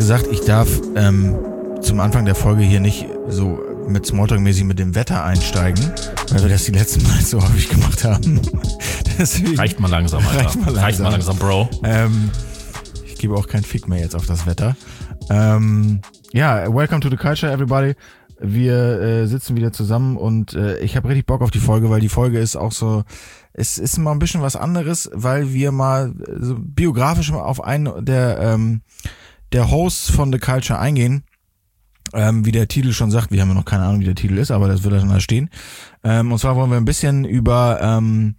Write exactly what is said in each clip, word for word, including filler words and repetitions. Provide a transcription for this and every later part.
gesagt, ich darf ähm, zum Anfang der Folge hier nicht so mit Smalltalk-mäßig mit dem Wetter einsteigen, weil wir das die letzten Mal so häufig gemacht haben. Deswegen, reicht mal langsam, Alter. Reicht mal langsam, reicht mal langsam Bro. Ähm, ich gebe auch keinen Fick mehr jetzt auf das Wetter. Ähm, ja, welcome to the culture, everybody. Wir äh, sitzen wieder zusammen und äh, ich habe richtig Bock auf die Folge, weil die Folge ist auch so, es ist mal ein bisschen was anderes, weil wir mal so biografisch mal auf einen der ähm, der Hosts von The Culture eingehen. Ähm, wie der Titel schon sagt, wir haben ja noch keine Ahnung, wie der Titel ist, aber das wird dann da stehen. Ähm, und zwar wollen wir ein bisschen über ähm,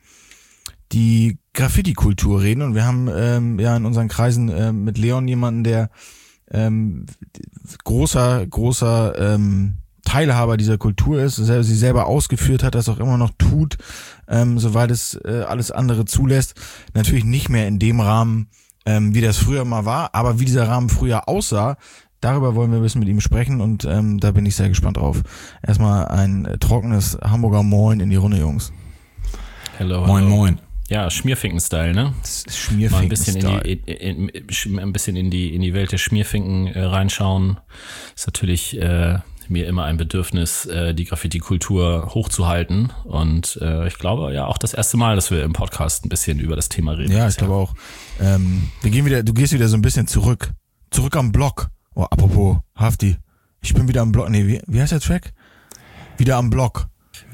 die Graffiti-Kultur reden und wir haben ähm, ja in unseren Kreisen äh, mit Leon jemanden, der ähm, großer, großer ähm, Teilhaber dieser Kultur ist, sie selber ausgeführt hat, das auch immer noch tut, ähm, soweit es äh, alles andere zulässt. Natürlich nicht mehr in dem Rahmen, ähm, wie das früher mal war, aber wie dieser Rahmen früher aussah, darüber wollen wir ein bisschen mit ihm sprechen und ähm, da bin ich sehr gespannt drauf. Erstmal ein äh, trockenes Hamburger Moin in die Runde, Jungs. Hello, moin, hello. moin. Ja, Schmierfinken-Style, ne? Schmierfinken-Style. Mal ein bisschen in die, in, in, ein bisschen in die, in die Welt der Schmierfinken äh, reinschauen. Ist natürlich äh, mir immer ein Bedürfnis, äh, die Graffiti-Kultur hochzuhalten. Und äh, ich glaube ja auch das erste Mal, dass wir im Podcast ein bisschen über das Thema reden. Ja, ich glaube auch. Ähm, wir gehen wieder, du gehst wieder so ein bisschen zurück. Zurück am Block. Oh, apropos, Hafti. Ich bin wieder am Block. Nee, wie, wie heißt der Track? Wieder am Block.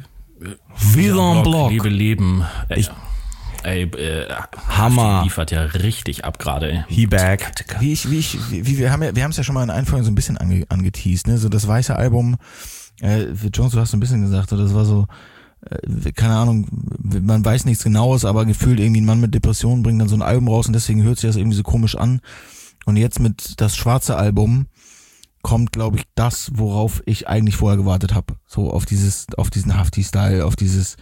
Wieder am Block. Liebe Leben. Ey, ich, ey äh, Hammer. Hafti liefert ja richtig ab gerade, ey. He back. Wie ich, wie ich, wie wir haben ja, wir haben es ja schon mal in einer Folge so ein bisschen ange, angeteased, ne? So das weiße Album, äh, Jones, du hast so ein bisschen gesagt, so, das war so, äh, keine Ahnung, man weiß nichts Genaues, aber gefühlt irgendwie ein Mann mit Depressionen bringt dann so ein Album raus und deswegen hört sich das irgendwie so komisch an. Und jetzt mit das schwarze Album kommt, glaube ich, das, worauf ich eigentlich vorher gewartet habe. So auf dieses, auf diesen Hafti-Style, auf dieses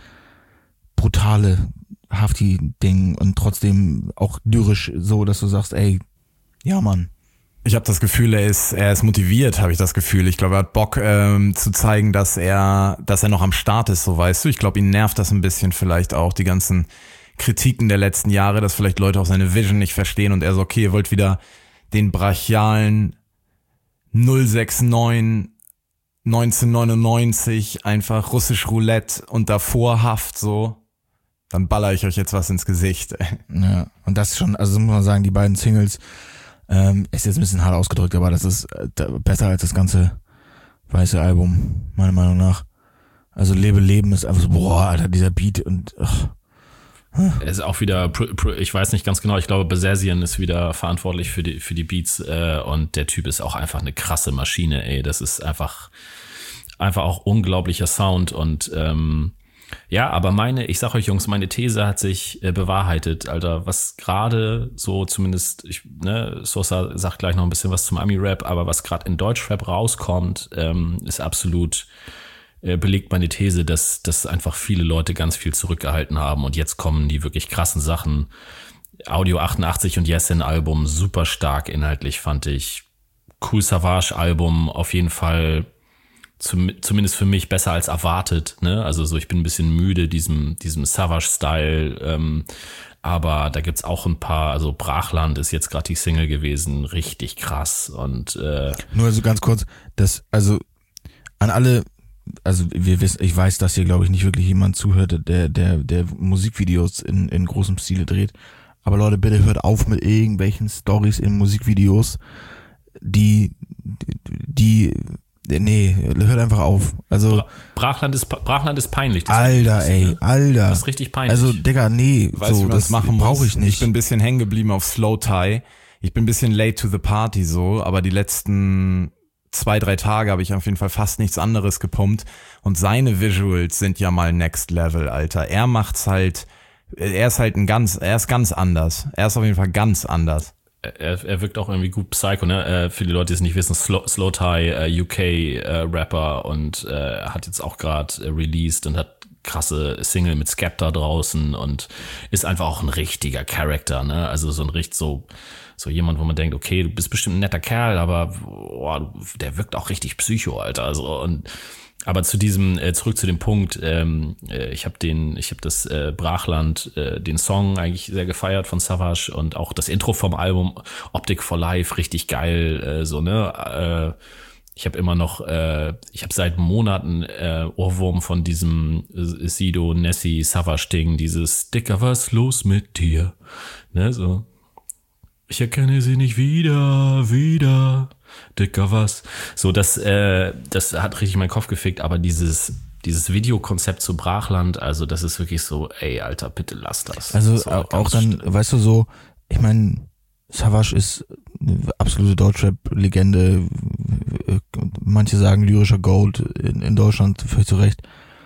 brutale Hafti-Ding und trotzdem auch lyrisch so, dass du sagst, ey, ja Mann. Ich habe das Gefühl, er ist, er ist motiviert, habe ich das Gefühl. Ich glaube, er hat Bock ähm, zu zeigen, dass er, dass er noch am Start ist, so weißt du. Ich glaube, ihn nervt das ein bisschen vielleicht auch, die ganzen Kritiken der letzten Jahre, dass vielleicht Leute auch seine Vision nicht verstehen und er so, okay, ihr wollt wieder den brachialen null sechs neun neunzehnhundertneunundneunzig einfach russisch Roulette und davor Haft so, dann baller ich euch jetzt was ins Gesicht. Ja, und das schon, also muss man sagen, die beiden Singles, ähm, ist jetzt ein bisschen hart ausgedrückt, aber das ist äh, besser als das ganze weiße Album, meiner Meinung nach. Also Lebe Leben ist einfach so, boah, Alter, dieser Beat und ach. Er ist auch wieder, ich weiß nicht ganz genau, ich glaube, Besersian ist wieder verantwortlich für die für die Beats äh, und der Typ ist auch einfach eine krasse Maschine, ey. Das ist einfach einfach auch unglaublicher Sound und ähm, ja, aber meine, ich sag euch Jungs, meine These hat sich äh, bewahrheitet, Alter, was gerade so zumindest, ich, ne, Sosa sagt gleich noch ein bisschen was zum Ami-Rap, aber was gerade in Deutschrap rauskommt, ähm, ist absolut belegt meine These, dass, dass einfach viele Leute ganz viel zurückgehalten haben und jetzt kommen die wirklich krassen Sachen. Audio achtundachtzig und Yesin Album, super stark inhaltlich, fand ich. Kool Savas Album, auf jeden Fall zum, zumindest für mich besser als erwartet, ne? Also so, ich bin ein bisschen müde diesem, diesem Savas-Style, ähm, aber da gibt's auch ein paar, also Brachland ist jetzt gerade die Single gewesen, richtig krass und äh, nur so ganz kurz, das, also an alle, also wir wissen, ich weiß, dass hier glaube ich nicht wirklich jemand zuhört, der der der Musikvideos in in großem Stile dreht. Aber Leute, bitte hört auf mit irgendwelchen Stories in Musikvideos, die die nee, hört einfach auf. Also Brachland ist Brachland ist peinlich. Das Alter, ey, ne? Alter. Das ist richtig peinlich. Also Digga, nee, weißt so du, das machen brauche ich nicht. Ich bin ein bisschen hängen geblieben auf Slow Tie. Ich bin ein bisschen late to the party so, aber die letzten zwei, drei Tage habe ich auf jeden Fall fast nichts anderes gepumpt und seine Visuals sind ja mal next level, Alter. Er macht's halt, er ist halt ein ganz, er ist ganz anders. Er ist auf jeden Fall ganz anders. Er, er wirkt auch irgendwie gut Psycho, ne? Äh, viele Leute, die es nicht wissen, Slow, Slowthai, äh, U K äh, Rapper und äh, hat jetzt auch gerade äh, released und hat krasse Single mit Skepta draußen und ist einfach auch ein richtiger Charakter, ne? Also so ein richtig so, so jemand, wo man denkt, okay, du bist bestimmt ein netter Kerl, aber boah, der wirkt auch richtig psycho, Alter. Also und aber zu diesem, äh, zurück zu dem Punkt, ähm, äh, ich habe den, ich habe das äh, Brachland, äh, den Song eigentlich sehr gefeiert von Savage und auch das Intro vom Album Optic for Life, richtig geil, äh, so, ne, äh, ich habe immer noch, äh, ich habe seit Monaten äh, Ohrwurm von diesem äh, Sido, Nessie, Savage-Ding, dieses Dicker, was los mit dir, ne, so. Ich erkenne sie nicht wieder, wieder, Dicker, was. So, das, äh, das hat richtig meinen Kopf gefickt, aber dieses, dieses Videokonzept zu Brachland, also das ist wirklich so, ey, Alter, bitte lass das. Also so, auch, auch dann, weißt du so, ich meine, Savage ist eine absolute Deutschrap-Legende, manche sagen lyrischer Gold in, in Deutschland, völlig zu Recht,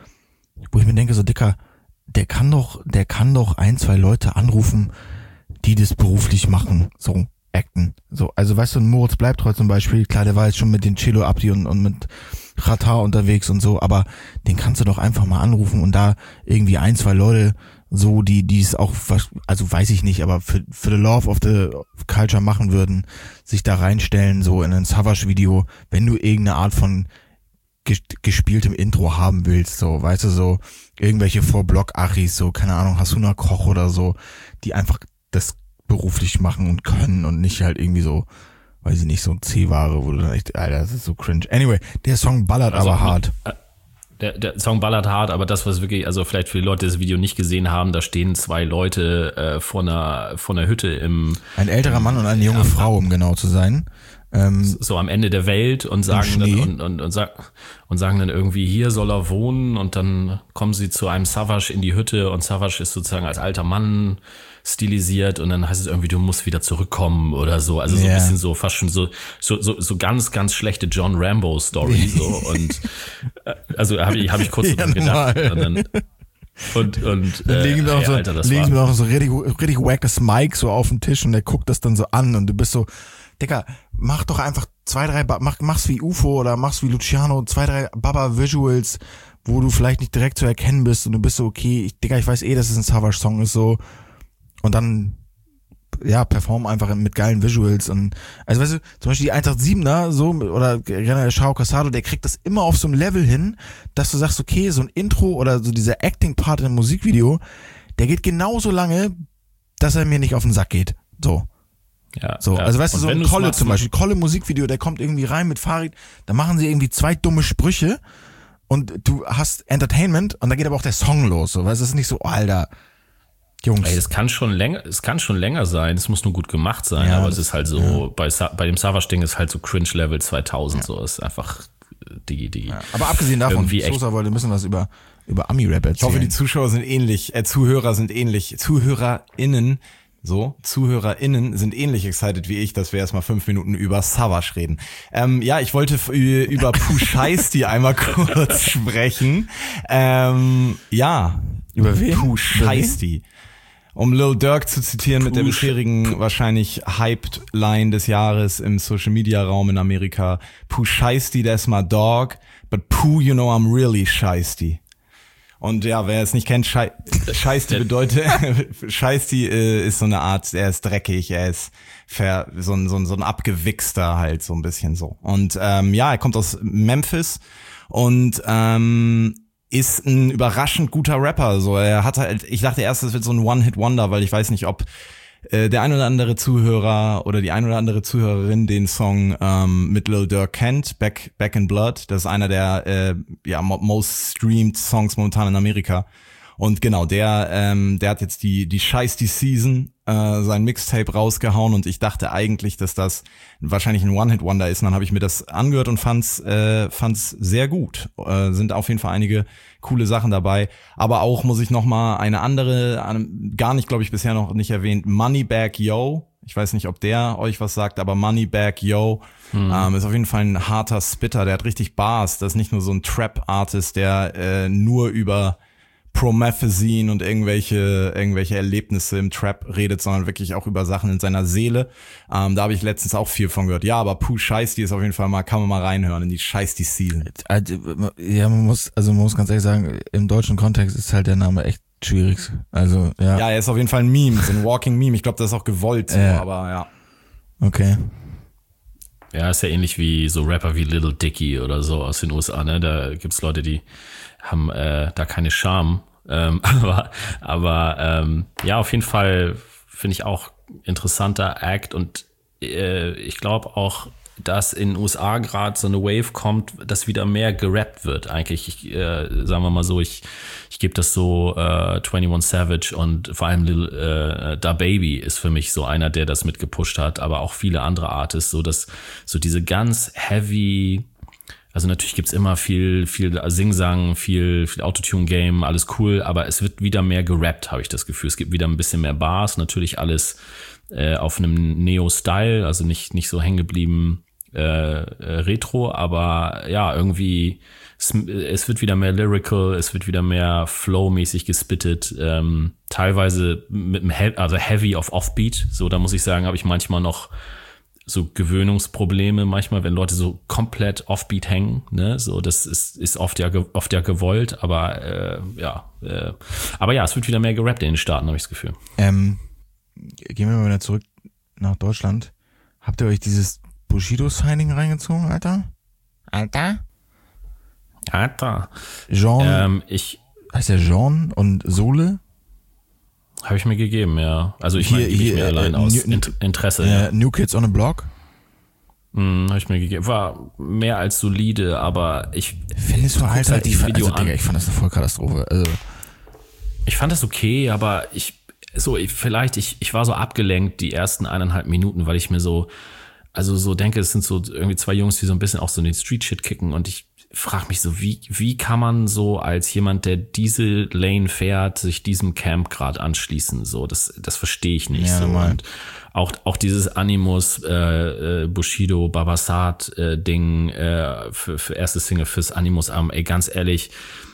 wo ich mir denke, so Dicker, der kann doch, der kann doch ein, zwei Leute anrufen, die das beruflich machen, so acten. So, also weißt du, ein Moritz Bleibtreu zum Beispiel, klar, der war jetzt schon mit den Cello Abdi und, und mit Chata unterwegs und so, aber den kannst du doch einfach mal anrufen und da irgendwie ein, zwei Leute so, die die es auch, also weiß ich nicht, aber für für the love of the culture machen würden, sich da reinstellen, so in ein Savage-Video, wenn du irgendeine Art von gespieltem Intro haben willst, so, weißt du, so irgendwelche Vor-Block-Achis, so, keine Ahnung, Hasuna Koch oder so, die einfach das beruflich machen und können und nicht halt irgendwie so, weiß ich nicht, so C-Ware, wo du dann echt, Alter, das ist so cringe. Anyway, der Song ballert also, aber hart. Der, der Song ballert hart, aber das, was wirklich, also vielleicht für die Leute, die das Video nicht gesehen haben, da stehen zwei Leute äh, vor einer vor einer Hütte im... Ein älterer Mann und eine junge ja, Frau, um genau zu sein. Ähm, so am Ende der Welt und sagen dann und, und, und, sag, und sagen dann irgendwie, hier soll er wohnen und dann kommen sie zu einem Savage in die Hütte und Savage ist sozusagen als alter Mann stilisiert und dann heißt es irgendwie, du musst wieder zurückkommen oder so. Also so yeah. ein bisschen so fast schon so so so, so ganz, ganz schlechte John Rambo Story so und also habe ich, hab ich kurz ja, gedacht. Und dann, und, und dann legen wir äh, auch so, Alter, legen wir auch so richtig, richtig wackes Mike so auf den Tisch und der guckt das dann so an und du bist so, Digga, mach doch einfach zwei, drei, mach, mach's wie U F O oder mach's wie Luciano, zwei, drei Baba-Visuals, wo du vielleicht nicht direkt zu erkennen bist und du bist so, okay, ich, Digga, ich weiß eh, dass es ein Savage-Song ist, so, und dann, ja, perform einfach mit geilen Visuals und, also weißt du, zum Beispiel die eins acht siebener, so, oder Renner Shao Casado, der kriegt das immer auf so einem Level hin, dass du sagst, okay, so ein Intro oder so dieser Acting-Part in einem Musikvideo, der geht genauso lange, dass er mir nicht auf den Sack geht, so. Ja, so, ja. also weißt du, und so ein Kolle zum Beispiel, Kolle Musikvideo, der kommt irgendwie rein mit Farid, da machen sie irgendwie zwei dumme Sprüche und du hast Entertainment und da geht aber auch der Song los, so, weißt du, es ist nicht so, oh, Alter, Jungs. Ey, es kann schon länger, es kann schon länger sein, es muss nur gut gemacht sein, ja, aber das, es ist halt so, ja. bei, bei dem Savage-Ding ist halt so Cringe-Level zweitausend, ja. so, ist einfach die, die. Ja. Aber abgesehen davon, Sosa wollte ein bisschen was über, über Ami-Rap erzählen. Ich hoffe, die Zuschauer sind ähnlich, äh, Zuhörer sind ähnlich, ZuhörerInnen, so, ZuhörerInnen sind ähnlich excited wie ich, dass wir erstmal fünf Minuten über Savage reden. Ähm, ja, ich wollte f- über Pooh Shiesty einmal kurz sprechen. Ähm, ja. Über wen? Pooh Shiesty. Um Lil Durk zu zitieren, Pooh mit der bisherigen wahrscheinlich Hyped-Line des Jahres im Social-Media-Raum in Amerika. Pooh Shiesty, that's my dog, but Pooh, you know I'm really Shiesty. Und ja, wer es nicht kennt, Schei- Scheisty bedeutet, Scheisty äh, ist so eine Art, er ist dreckig, er ist ver, so ein, so ein, so ein abgewichster halt, so ein bisschen so. Und ähm, ja, er kommt aus Memphis und ähm, ist ein überraschend guter Rapper. So, er hat halt, ich dachte erst, es wird so ein One-Hit-Wonder, weil ich weiß nicht, ob äh, der ein oder andere Zuhörer oder die ein oder andere Zuhörerin den Song ähm, mit Lil Durk kennt, Back Back in Blood. Das ist einer der äh, ja most streamed Songs momentan in Amerika. Und genau, der ähm, der hat jetzt die die Shiesty Season äh, sein Mixtape rausgehauen und ich dachte eigentlich, dass das wahrscheinlich ein One-Hit-Wonder ist. Und dann habe ich mir das angehört und fand's äh, fand's sehr gut. Äh, sind auf jeden Fall einige coole Sachen dabei. Aber auch muss ich noch mal eine andere, eine, gar nicht, glaube ich, bisher noch nicht erwähnt, Moneybagg Yo. Ich weiß nicht, ob der euch was sagt, aber Moneybagg Yo hm. ähm, ist auf jeden Fall ein harter Spitter. Der hat richtig Bars. Das ist nicht nur so ein Trap-Artist, der äh, nur über Promethazine und irgendwelche irgendwelche Erlebnisse im Trap redet, sondern wirklich auch über Sachen in seiner Seele. Ähm, da habe ich letztens auch viel von gehört. Ja, aber Pooh Shiesty ist auf jeden Fall mal, kann man mal reinhören in die Shiesty Season. Ja, man muss, also man muss ganz ehrlich sagen, im deutschen Kontext ist halt der Name echt schwierig. Also, ja. Ja, er ist auf jeden Fall ein Meme, so ein Walking Meme. Ich glaube, das ist auch gewollt, so, Ja. aber ja. Okay. Ja, ist ja ähnlich wie so Rapper wie Little Dicky oder so aus den U S A, ne? Da gibt's Leute, die haben äh, da keine Scham. Ähm, aber aber ähm, ja, auf jeden Fall finde ich auch interessanter Act und äh, ich glaube auch, dass in den U S A gerade so eine Wave kommt, dass wieder mehr gerappt wird eigentlich. Ich, äh, sagen wir mal so, ich ich gebe das so äh, einundzwanzig Savage und vor allem Lil äh, Da Baby ist für mich so einer, der das mitgepusht hat, aber auch viele andere Artists, so dass so diese ganz heavy, also natürlich gibt's immer viel viel Singsang, viel viel Autotune-Game, alles cool, aber es wird wieder mehr gerappt, habe ich das Gefühl. Es gibt wieder ein bisschen mehr Bars, natürlich alles äh, auf einem Neo-Style, also nicht nicht so hängen geblieben äh, äh, Retro, aber ja, irgendwie es, es wird wieder mehr lyrical, es wird wieder mehr flow-mäßig gespittet, ähm, teilweise mit einem He- also heavy auf Offbeat, so da muss ich sagen, habe ich manchmal noch so Gewöhnungsprobleme manchmal, wenn Leute so komplett Offbeat hängen, ne, so das ist ist oft ja ge- oft ja gewollt, aber äh, ja, äh, aber ja, es wird wieder mehr gerappt in den Staaten, habe ich das Gefühl. Ähm, gehen wir mal wieder zurück nach Deutschland. Habt ihr euch dieses Bushido-Signing reingezogen, Alter? Alter? Alter. Jean, Ähm, ich heißt der Jean und Sohle? habe ich mir gegeben, ja. Also ich Hier- meine, gebe ich hier, mir äh, allein aus New- Int- Interesse. Äh, Ja. New Kids on the Block? Hm, habe ich mir gegeben. War mehr als solide, aber ich Findest du, guckst Alter? halt ich, dieses fand, Video also, Digga, an. ich fand das eine Vollkatastrophe. Also, Ich fand das okay, aber ich so ich, vielleicht ich ich war so abgelenkt die ersten eineinhalb Minuten, weil ich mir so also so denke, es sind so irgendwie zwei Jungs, die so ein bisschen auch so den Street Shit kicken und ich frage mich so, wie wie kann man so als jemand, der diese Lane fährt, sich diesem Camp gerade anschließen? So, das das verstehe ich nicht Ja, so. normal. Und auch auch dieses Animus äh, äh, Bushido Babasat äh, Ding äh, für für erste Single fürs Animus Album, ey, ganz ehrlich,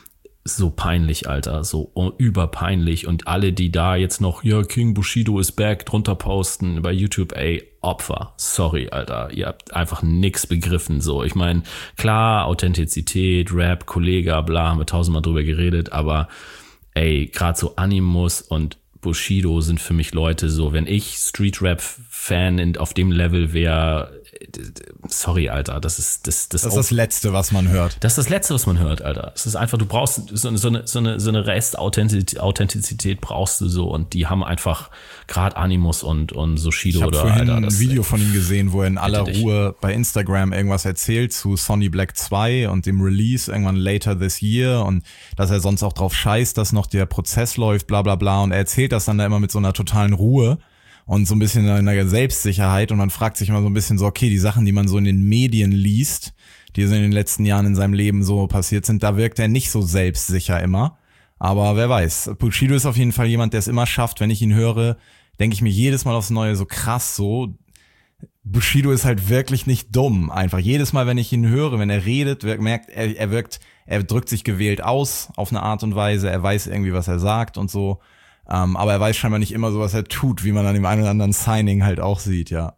so peinlich, Alter, so überpeinlich und alle, die da jetzt noch, ja, King Bushido is back, drunter posten bei YouTube, ey, Opfer, sorry, Alter, ihr habt einfach nix begriffen, so, ich meine, klar, Authentizität, Rap, Kollega, bla, haben wir tausendmal drüber geredet, aber ey, gerade so Animus und Bushido sind für mich Leute so, wenn ich Street-Rap-Fan in, auf dem Level wäre, sorry, Alter, das ist das das, Das ist das Letzte, was man hört. das ist das Letzte, was man hört, Alter. Es ist einfach, du brauchst so, so eine so eine so eine Rest-Authentizität Authentizität brauchst du so und die haben einfach gerade Animus und und so Ich Shido habe oder vorhin Alter. ein Das, Video von ihm gesehen, wo er in aller dich. Ruhe bei Instagram irgendwas erzählt zu Sonny Black zwei und dem Release irgendwann later this year und dass er sonst auch drauf scheißt, dass noch der Prozess läuft, bla bla bla und er erzählt das dann da immer mit so einer totalen Ruhe und so ein bisschen einer Selbstsicherheit und man fragt sich immer so ein bisschen so, okay, die Sachen, die man so in den Medien liest, die so in den letzten Jahren in seinem Leben so passiert sind, da wirkt er nicht so selbstsicher immer. Aber wer weiß, Bushido ist auf jeden Fall jemand, der es immer schafft. Wenn ich ihn höre, denke ich mir jedes Mal aufs Neue so krass so. Bushido ist halt wirklich nicht dumm. Einfach jedes Mal, wenn ich ihn höre, wenn er redet, wirkt, merkt er, er wirkt, er drückt sich gewählt aus auf eine Art und Weise. Er weiß irgendwie, was er sagt und so. Um, aber er weiß scheinbar nicht immer so, was er tut, wie man an dem einen oder anderen Signing halt auch sieht, ja.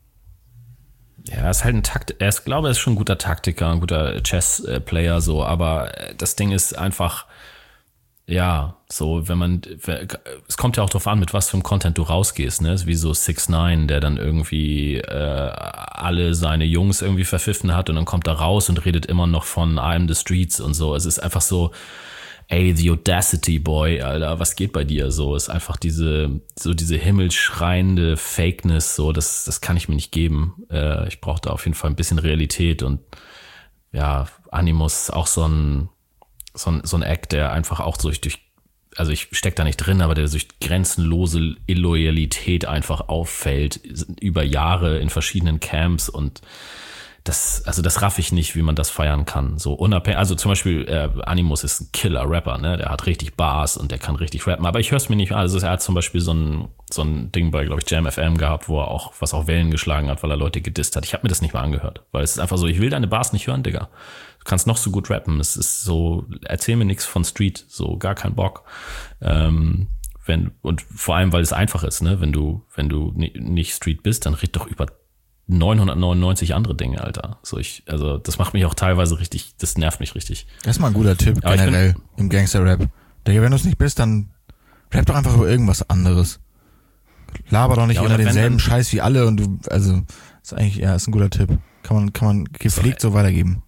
ja, er ist halt ein Takt, er ist, glaube, er ist schon ein guter Taktiker, ein guter Chess-Player, so, aber das Ding ist einfach, ja, so, wenn man, es kommt ja auch drauf an, mit was für einem Content du rausgehst, ne, wie so six nine, der dann irgendwie äh, alle seine Jungs irgendwie verpfiffen hat und dann kommt er raus und redet immer noch von I'm the Streets und so. Es ist einfach so, ey, the Audacity Boy, Alter, was geht bei dir? So, ist einfach diese, so diese himmelschreiende Fakeness, so, das, das kann ich mir nicht geben. Äh, ich brauche da auf jeden Fall ein bisschen Realität und ja, Animus auch so ein, so ein, so ein Act, der einfach auch durch, durch, also ich steck da nicht drin, aber der durch grenzenlose Illoyalität einfach auffällt, über Jahre in verschiedenen Camps und das, also das raff ich nicht, wie man das feiern kann. So unabhängig, also zum Beispiel äh, Animus ist ein Killer-Rapper, ne? Der hat richtig Bars und der kann richtig rappen. Aber ich höre es mir nicht an. Also er hat zum Beispiel so ein so ein Ding bei, glaube ich, Jam F M gehabt, wo er auch, was auch Wellen geschlagen hat, weil er Leute gedisst hat. Ich habe mir das nicht mal angehört, weil es ist einfach so, ich will deine Bars nicht hören, Digga. Du kannst noch so gut rappen. Es ist so, erzähl mir nichts von Street, so gar kein Bock. Ähm, wenn, und vor allem, weil es einfach ist, ne? Wenn du, wenn du nicht Street bist, dann red doch über neunhundertneunundneunzig andere Dinge, Alter. So ich, also das macht mich auch teilweise richtig, das nervt mich richtig. Das ist mal ein guter Tipp Aber generell im Gangster-Rap. Digga, wenn du es nicht bist, dann rap doch einfach über irgendwas anderes. Laber doch nicht Ja, immer oder wenn denselben dann- Scheiß wie alle und du, also ist eigentlich, ja, ist ein guter Tipp. Kann man, kann man gepflegt so weitergeben.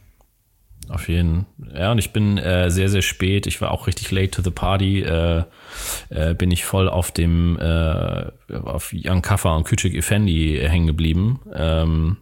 Auf jeden. Ja, und ich bin äh, sehr, sehr spät. Ich war auch richtig late to the party. Äh, äh, bin ich voll auf dem äh, auf Young Kaffer und Küçük Efendi hängen geblieben. Ähm,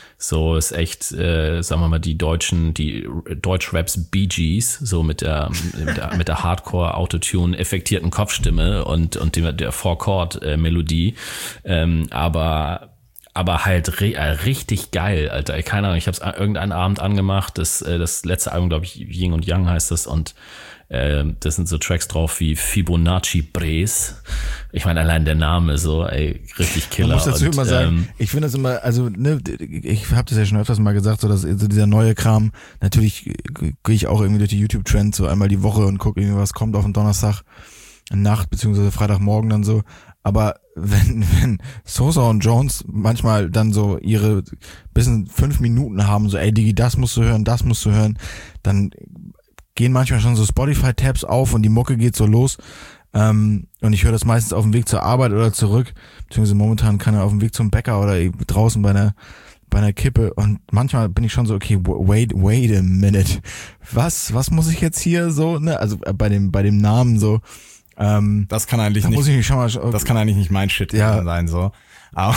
so ist echt, äh, sagen wir mal, die deutschen, die Deutschraps Bee Gees, so mit der mit der, mit der Hardcore Autotune effektierten Kopfstimme und und dem, der Four Chord äh, Melodie. Ähm, aber Aber halt re- äh, richtig geil, Alter. Ich, keine Ahnung, ich habe es irgendeinen Abend angemacht. Das, äh, das letzte Album, glaube ich, Yin und Yang heißt das. Und äh, das sind so Tracks drauf wie Fibonacci Bres. Ich meine, allein der Name so, ey, richtig Killer. Man muss dazu und, immer sagen, ähm, ich finde das immer, also ne, ich habe das ja schon öfters mal gesagt, so dass so dieser neue Kram, natürlich gehe ich auch irgendwie durch die YouTube-Trends so einmal die Woche und gucke irgendwie, was kommt auf den Donnerstag Nacht beziehungsweise Freitagmorgen dann so. Aber wenn, wenn Sosa und Jones manchmal dann so ihre bisschen fünf Minuten haben, so ey Digi, das musst du hören, das musst du hören, dann gehen manchmal schon so Spotify-Tabs auf und die Mucke geht so los. Ähm, und ich höre das meistens auf dem Weg zur Arbeit oder zurück, beziehungsweise momentan kann er auf dem Weg zum Bäcker oder draußen bei einer bei einer Kippe und manchmal bin ich schon so, okay, wait, wait a minute. Was, was muss ich jetzt hier so, ne, also bei dem, bei dem Namen so, ähm, Das kann eigentlich da nicht, muss ich mich schon mal, das kann eigentlich nicht mein Shit Ja. sein, so. Aber,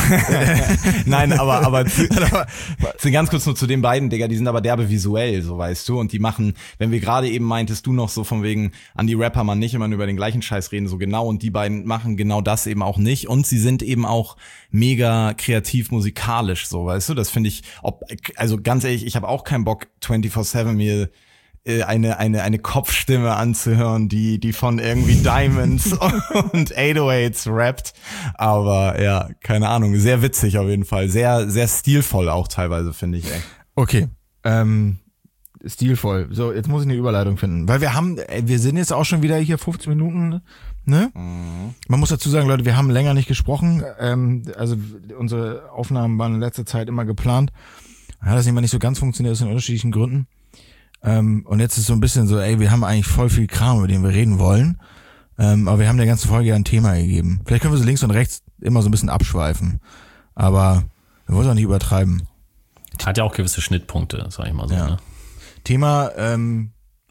nein, aber, aber, zu, zu, ganz kurz nur zu den beiden, Digga, die sind aber derbe visuell, so weißt du, und die machen, wenn wir gerade eben meintest du noch so von wegen, an die Rapper man nicht immer nur über den gleichen Scheiß reden, so genau, und die beiden machen genau das eben auch nicht, und sie sind eben auch mega kreativ musikalisch, so, weißt du, das finde ich, ob, also ganz ehrlich, ich habe auch keinen Bock, vierundzwanzig sieben mir eine eine eine Kopfstimme anzuhören, die die von irgendwie Diamonds und acht null achts rappt, aber ja, keine Ahnung, sehr witzig auf jeden Fall, sehr sehr stilvoll auch teilweise, finde ich, ey. okay, ähm, stilvoll. So, jetzt muss ich eine Überleitung finden, weil wir haben, ey, wir sind jetzt auch schon wieder hier fünfzehn Minuten, ne? Mhm. Man muss dazu sagen, Leute, wir haben länger nicht gesprochen, ähm, also unsere Aufnahmen waren in letzter Zeit immer geplant, hat das immer nicht so ganz funktioniert aus den unterschiedlichen Gründen. Ähm, und jetzt ist so ein bisschen so, ey, wir haben eigentlich voll viel Kram, über den wir reden wollen, ähm, aber wir haben der ganzen Folge ja ein Thema gegeben. Vielleicht können wir so links und rechts immer so ein bisschen abschweifen, aber wir wollen es auch nicht übertreiben. hat ja auch gewisse Schnittpunkte, sag ich mal so. Ja. Ne? Thema ähm,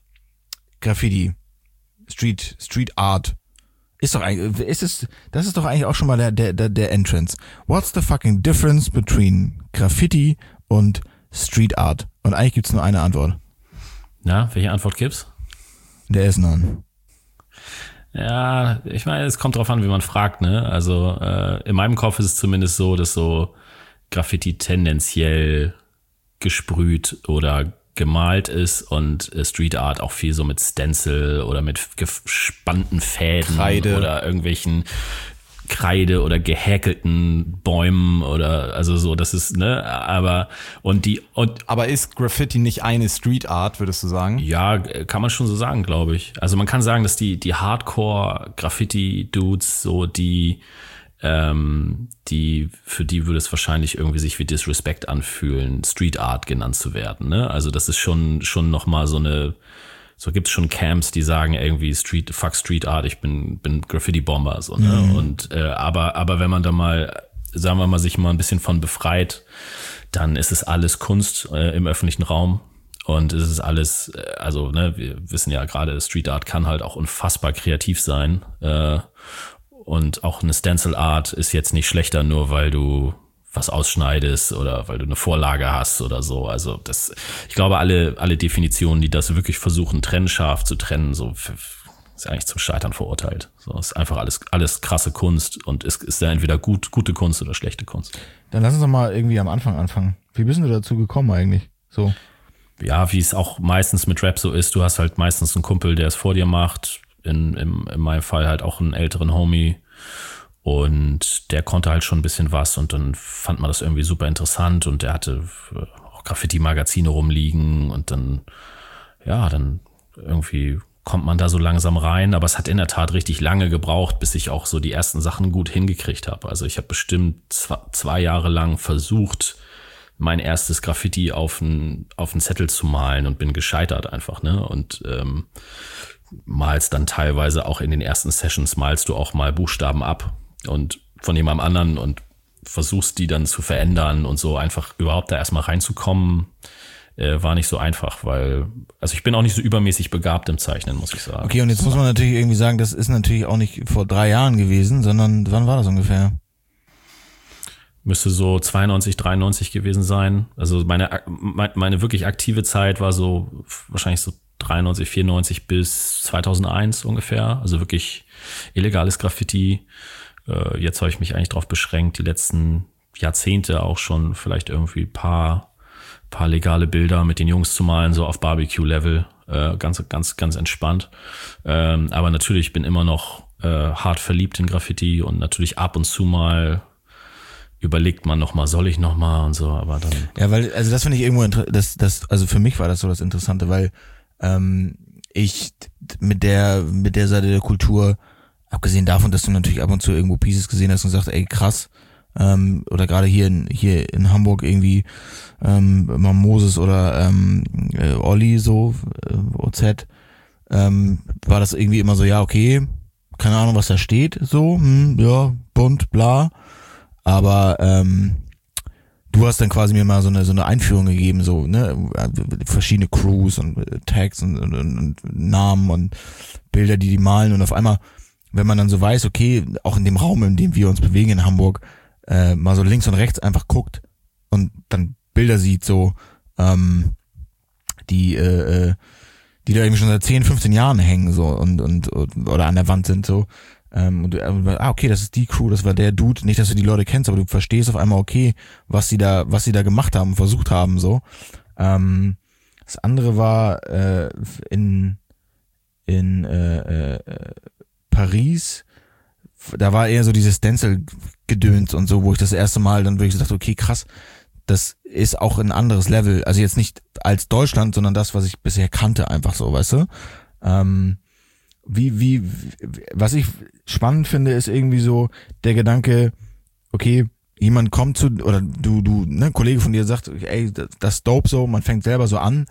Graffiti, Street, Street Art. Ist doch eigentlich, ist es, das ist doch eigentlich auch schon mal der, der, der, der Entrance. What's the fucking difference between Graffiti und Street Art? Und eigentlich gibt's nur eine Antwort. Na, welche Antwort gibt's? Der ist none. Ja, ich meine, es kommt drauf an, wie man fragt, ne? Also äh, in meinem Kopf ist es zumindest so, dass so Graffiti tendenziell gesprüht oder gemalt ist und äh, Street Art auch viel so mit Stencil oder mit gespannten Fäden Kreide. oder irgendwelchen Kreide oder gehäkelten Bäumen oder also so, das ist, ne, aber und die und Aber ist Graffiti nicht eine Street Art, würdest du sagen? ja, kann man schon so sagen, glaube ich. Also man kann sagen, dass die die Hardcore-Graffiti-Dudes so die ähm, die für die würde es wahrscheinlich irgendwie sich wie Disrespect anfühlen, Street Art genannt zu werden. Ne? Also das ist schon schon noch mal so eine, so gibt's schon Camps, die sagen irgendwie Street fuck Street Art, ich bin bin Graffiti-Bomber so. Ne? Mhm. Und äh, aber aber wenn man da mal, sagen wir mal, sich mal ein bisschen von befreit, dann ist es alles Kunst äh, im öffentlichen Raum. Und es ist alles, also ne, wir wissen ja gerade, Street Art kann halt auch unfassbar kreativ sein. Äh, und auch eine Stencil Art ist jetzt nicht schlechter, nur weil du was ausschneidest oder weil du eine Vorlage hast oder so. Also das, ich glaube, alle alle Definitionen, die das wirklich versuchen, trennscharf zu trennen, so ist eigentlich zum Scheitern verurteilt. So, ist einfach alles, alles krasse Kunst und ist, ist ja entweder gut, gute Kunst oder schlechte Kunst. Dann lass uns doch mal irgendwie am Anfang anfangen. Wie bist du dazu gekommen eigentlich? So. Ja, wie es auch meistens mit Rap so ist, du hast halt meistens einen Kumpel, der es vor dir macht. In, in, in meinem Fall halt auch einen älteren Homie. Und der konnte halt schon ein bisschen was und dann fand man das irgendwie super interessant und der hatte auch Graffiti-Magazine rumliegen und dann, ja, dann irgendwie kommt man da so langsam rein, aber es hat in der Tat richtig lange gebraucht, bis ich auch so die ersten Sachen gut hingekriegt habe. Also ich habe bestimmt zwei, zwei Jahre lang versucht, mein erstes Graffiti auf einen auf einen Zettel zu malen und bin gescheitert einfach, ne? Und ähm, malst dann teilweise auch in den ersten Sessions malst du auch mal Buchstaben ab und von jemandem anderen und versuchst die dann zu verändern und so einfach überhaupt da erstmal reinzukommen. Äh, war nicht so einfach, weil, also ich bin auch nicht so übermäßig begabt im Zeichnen, muss ich sagen. Okay, und jetzt muss man natürlich irgendwie sagen, das ist natürlich auch nicht vor drei Jahren gewesen, sondern wann war das ungefähr? Müsste so zweiundneunzig, dreiundneunzig gewesen sein. Also meine, meine wirklich aktive Zeit war so wahrscheinlich so dreiundneunzig, vierundneunzig bis zweitausendeins ungefähr. Also wirklich illegales Graffiti. Äh, jetzt habe ich mich eigentlich drauf beschränkt, die letzten Jahrzehnte auch schon vielleicht irgendwie paar paar legale Bilder mit den Jungs zu malen, so auf Barbecue-Level, äh, ganz, ganz, ganz entspannt. Ähm, aber natürlich bin immer noch äh, hart verliebt in Graffiti und natürlich ab und zu mal überlegt man noch mal, soll ich noch mal und so, aber dann. Ja, weil, also das finde ich irgendwo, das, das, also für mich war das so das Interessante, weil ähm, ich mit der, mit der Seite der Kultur, abgesehen davon, dass du natürlich ab und zu irgendwo Pieces gesehen hast und sagst, ey krass, ähm, oder gerade hier in hier in Hamburg irgendwie ähm, mal Moses oder ähm, äh, Olli so äh, O Z, ähm, war das irgendwie immer so, ja okay, keine Ahnung was da steht, so hm, ja bunt bla, aber ähm, du hast dann quasi mir mal so eine so eine Einführung gegeben, so ne, verschiedene Crews und Tags und, und, und Namen und Bilder, die die malen und auf einmal, wenn man dann so weiß, okay, auch in dem Raum, in dem wir uns bewegen in Hamburg, äh, mal so links und rechts einfach guckt und dann Bilder sieht, so ähm, die äh, die da irgendwie schon seit zehn, fünfzehn Jahren hängen so und und oder an der Wand sind so ähm, und du, ah okay, das ist die Crew, das war der Dude, nicht, dass du die Leute kennst, aber du verstehst auf einmal, okay, was sie da was sie da gemacht haben, versucht haben so. Ähm, das andere war äh, in in äh, äh, Paris, da war eher so dieses Stencil-Gedöns und so, wo ich das erste Mal dann wirklich so dachte, okay, krass, das ist auch ein anderes Level. Also jetzt nicht als Deutschland, sondern das, was ich bisher kannte, einfach so, weißt du? Ähm, wie, wie, was ich spannend finde, ist irgendwie so der Gedanke, okay, jemand kommt zu, oder du, du, ne, ein Kollege von dir sagt, ey, das ist dope so, man fängt selber so an.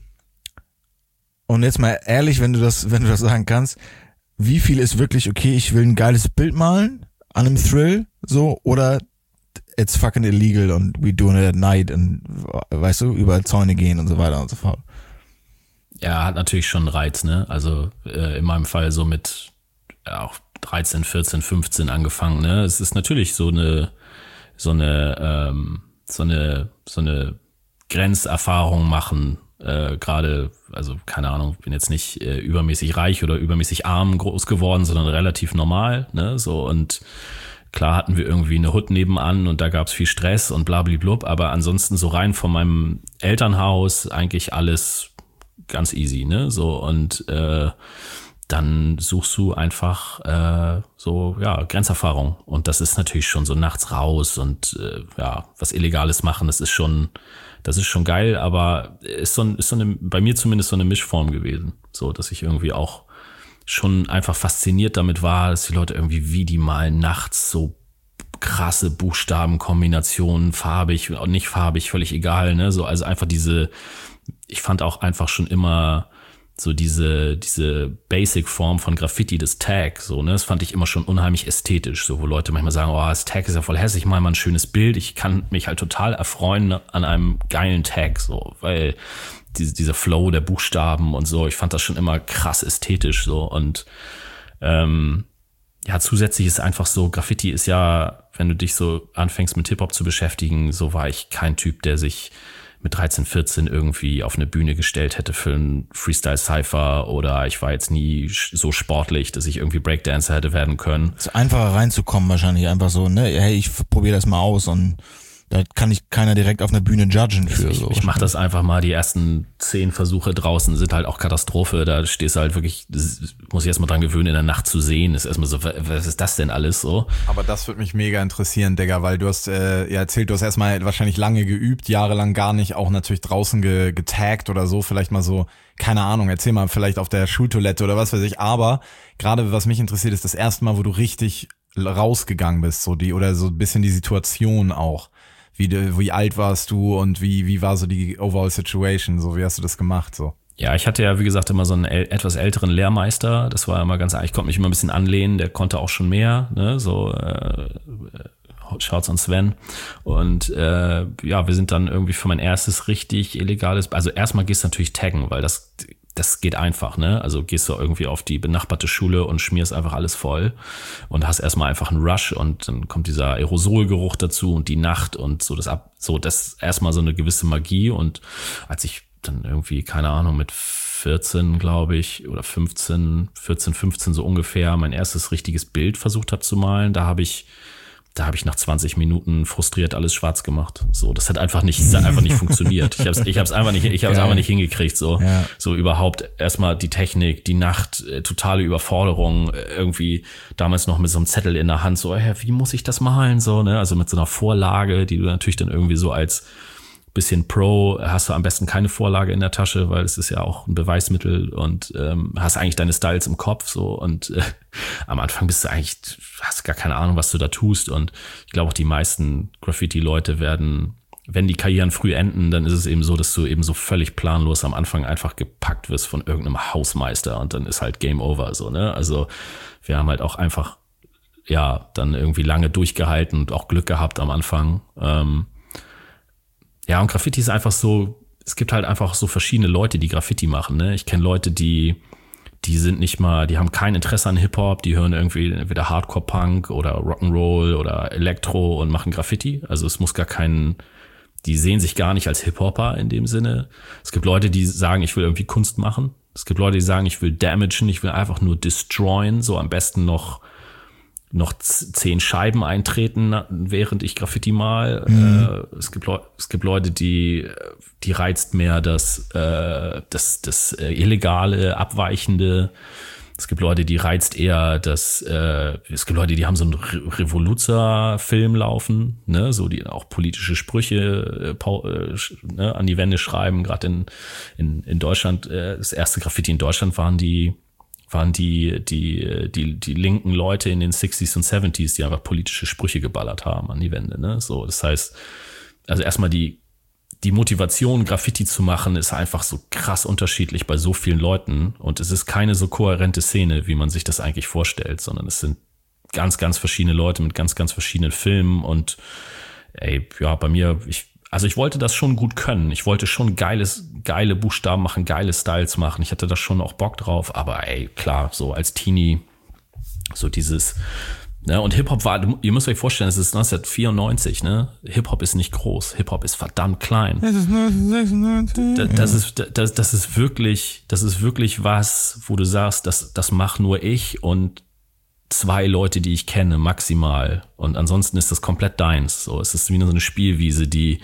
Und jetzt mal ehrlich, wenn du das, wenn du das sagen kannst, wie viel ist wirklich, okay, ich will ein geiles Bild malen an einem Thrill, so, oder it's fucking illegal und we doing it at night und, weißt du, über Zäune gehen und so weiter und so fort. Ja, hat natürlich schon einen Reiz, ne? Also äh, in meinem Fall so mit ja, auch dreizehn, vierzehn, fünfzehn angefangen, ne? Es ist natürlich so eine so eine ähm, so eine so eine Grenzerfahrung machen, äh, gerade, also keine Ahnung, bin jetzt nicht äh, übermäßig reich oder übermäßig arm groß geworden, sondern relativ normal, ne? So, und klar hatten wir irgendwie eine Hut nebenan und da gab's viel Stress und blablablub, aber ansonsten so rein von meinem Elternhaus eigentlich alles ganz easy, ne? So, und äh, dann suchst du einfach äh, so, ja, Grenzerfahrung. Und das ist natürlich schon so nachts raus und äh, ja, was Illegales machen, das ist schon, das ist schon geil, aber ist so, ist so eine, bei mir zumindest so eine Mischform gewesen. So, dass ich irgendwie auch schon einfach fasziniert damit war, dass die Leute irgendwie, wie die malen, nachts so krasse Buchstabenkombinationen, farbig und nicht farbig, völlig egal, ne? So, also einfach diese, ich fand auch einfach schon immer so diese diese Basic-Form von Graffiti, das Tag, so, ne, das fand ich immer schon unheimlich ästhetisch, so, wo Leute manchmal sagen, oh, das Tag ist ja voll hässlich, mal mal ein schönes Bild, ich kann mich halt total erfreuen an einem geilen Tag, so, weil diese, dieser Flow der Buchstaben und so, ich fand das schon immer krass ästhetisch, so, und ähm, ja, zusätzlich ist einfach so, Graffiti ist ja, wenn du dich so anfängst mit Hip-Hop zu beschäftigen, so war ich kein Typ, der sich mit dreizehn, vierzehn irgendwie auf eine Bühne gestellt hätte für einen Freestyle-Cypher oder ich war jetzt nie so sportlich, dass ich irgendwie Breakdancer hätte werden können. Es ist einfacher reinzukommen wahrscheinlich, einfach so, ne, hey, ich probiere das mal aus und da kann ich keiner direkt auf einer Bühne judgen für. Ich, so. ich mach das einfach mal, die ersten zehn Versuche draußen sind halt auch Katastrophe, da stehst du halt wirklich, das muss ich erstmal dran gewöhnen, in der Nacht zu sehen, ist erstmal so, was ist das denn alles so? Aber das würde mich mega interessieren, Digga, weil du hast äh, ja erzählt, du hast erstmal wahrscheinlich lange geübt, jahrelang gar nicht, auch natürlich draußen ge- getaggt oder so, vielleicht mal so, keine Ahnung, erzähl mal vielleicht auf der Schultoilette oder was weiß ich, aber gerade was mich interessiert, ist das erste Mal, wo du richtig rausgegangen bist, so die, oder so ein bisschen die Situation auch. Wie, wie alt warst du und wie, wie war so die overall Situation? So, wie hast du das gemacht? So? Ja, ich hatte ja, wie gesagt, immer so einen äl- etwas älteren Lehrmeister. Das war immer ganz, ich konnte mich immer ein bisschen anlehnen. Der konnte auch schon mehr, ne, so, äh, Shouts an Sven. Und, äh, ja, wir sind dann irgendwie für mein erstes richtig illegales, also erstmal gehst du natürlich taggen, weil das, das geht einfach, ne? Also gehst du irgendwie auf die benachbarte Schule und schmierst einfach alles voll und hast erstmal einfach einen Rush und dann kommt dieser Aerosolgeruch dazu und die Nacht und so das ab, so das ist erstmal so eine gewisse Magie. Und als ich dann irgendwie, keine Ahnung, mit vierzehn, glaube ich, oder fünfzehn, vierzehn, fünfzehn so ungefähr mein erstes richtiges Bild versucht habe zu malen, da habe ich Da habe ich nach zwanzig Minuten frustriert alles schwarz gemacht. So, das hat einfach nicht, das hat einfach nicht funktioniert. Ich habe es, ich habe es einfach nicht, ich habe es einfach nicht hingekriegt. So, Ja. so überhaupt erstmal die Technik, die Nacht, äh, totale Überforderung. äh, Irgendwie damals noch mit so einem Zettel in der Hand. So, hey, wie muss ich das malen? So, ne, also mit so einer Vorlage, die du natürlich dann irgendwie so als bisschen Pro hast du am besten keine Vorlage in der Tasche, weil es ist ja auch ein Beweismittel und ähm, hast eigentlich deine Styles im Kopf so und äh, am Anfang bist du eigentlich, hast gar keine Ahnung, was du da tust. Und ich glaube auch die meisten Graffiti-Leute werden, wenn die Karrieren früh enden, dann ist es eben so, dass du eben so völlig planlos am Anfang einfach gepackt wirst von irgendeinem Hausmeister und dann ist halt Game Over so, ne? Also wir haben halt auch einfach ja dann irgendwie lange durchgehalten und auch Glück gehabt am Anfang. Ähm, Ja, und Graffiti ist einfach so, es gibt halt einfach so verschiedene Leute, die Graffiti machen, ne? Ich kenne Leute, die, die sind nicht mal, die haben kein Interesse an Hip-Hop, die hören irgendwie entweder Hardcore-Punk oder Rock'n'Roll oder Elektro und machen Graffiti. Also es muss gar kein, die sehen sich gar nicht als Hip-Hopper in dem Sinne. Es gibt Leute, die sagen, ich will irgendwie Kunst machen. Es gibt Leute, die sagen, ich will damagen, ich will einfach nur destroyen, so am besten noch noch zehn Scheiben eintreten, während ich Graffiti mal. Mhm. Äh, es gibt Leute, es gibt Leute, die, die reizt mehr das, äh, das, das äh, illegale, abweichende. Es gibt Leute, die reizt eher das, äh, es gibt Leute, die haben so einen Re- Revoluzer-Film laufen, ne, so die auch politische Sprüche äh, pau- äh, ne, an die Wände schreiben. Gerade in, in, in Deutschland, äh, das erste Graffiti in Deutschland waren die waren die, die, die, die linken Leute in den sixties und seventies, die einfach politische Sprüche geballert haben an die Wände, ne? So, das heißt, also erstmal die, die Motivation, Graffiti zu machen, ist einfach so krass unterschiedlich bei so vielen Leuten und es ist keine so kohärente Szene, wie man sich das eigentlich vorstellt, sondern es sind ganz, ganz verschiedene Leute mit ganz, ganz verschiedenen Filmen und, ey, ja, bei mir, ich, also ich wollte das schon gut können. Ich wollte schon geiles, geile Buchstaben machen, geile Styles machen. Ich hatte da schon auch Bock drauf. Aber ey, klar, so als Teenie, so dieses, ne, und Hip-Hop war, ihr müsst euch vorstellen, es ist neunzehnhundertvierundneunzig, ne? Hip-Hop ist nicht groß. Hip-Hop ist verdammt klein. Das ist neunzehnhundertsechsundneunzig. Das, das ist, das, das ist wirklich, das ist wirklich was, wo du sagst, das, das mach nur ich und zwei Leute, die ich kenne, maximal. Und ansonsten ist das komplett deins. So, es ist wie so eine Spielwiese, die,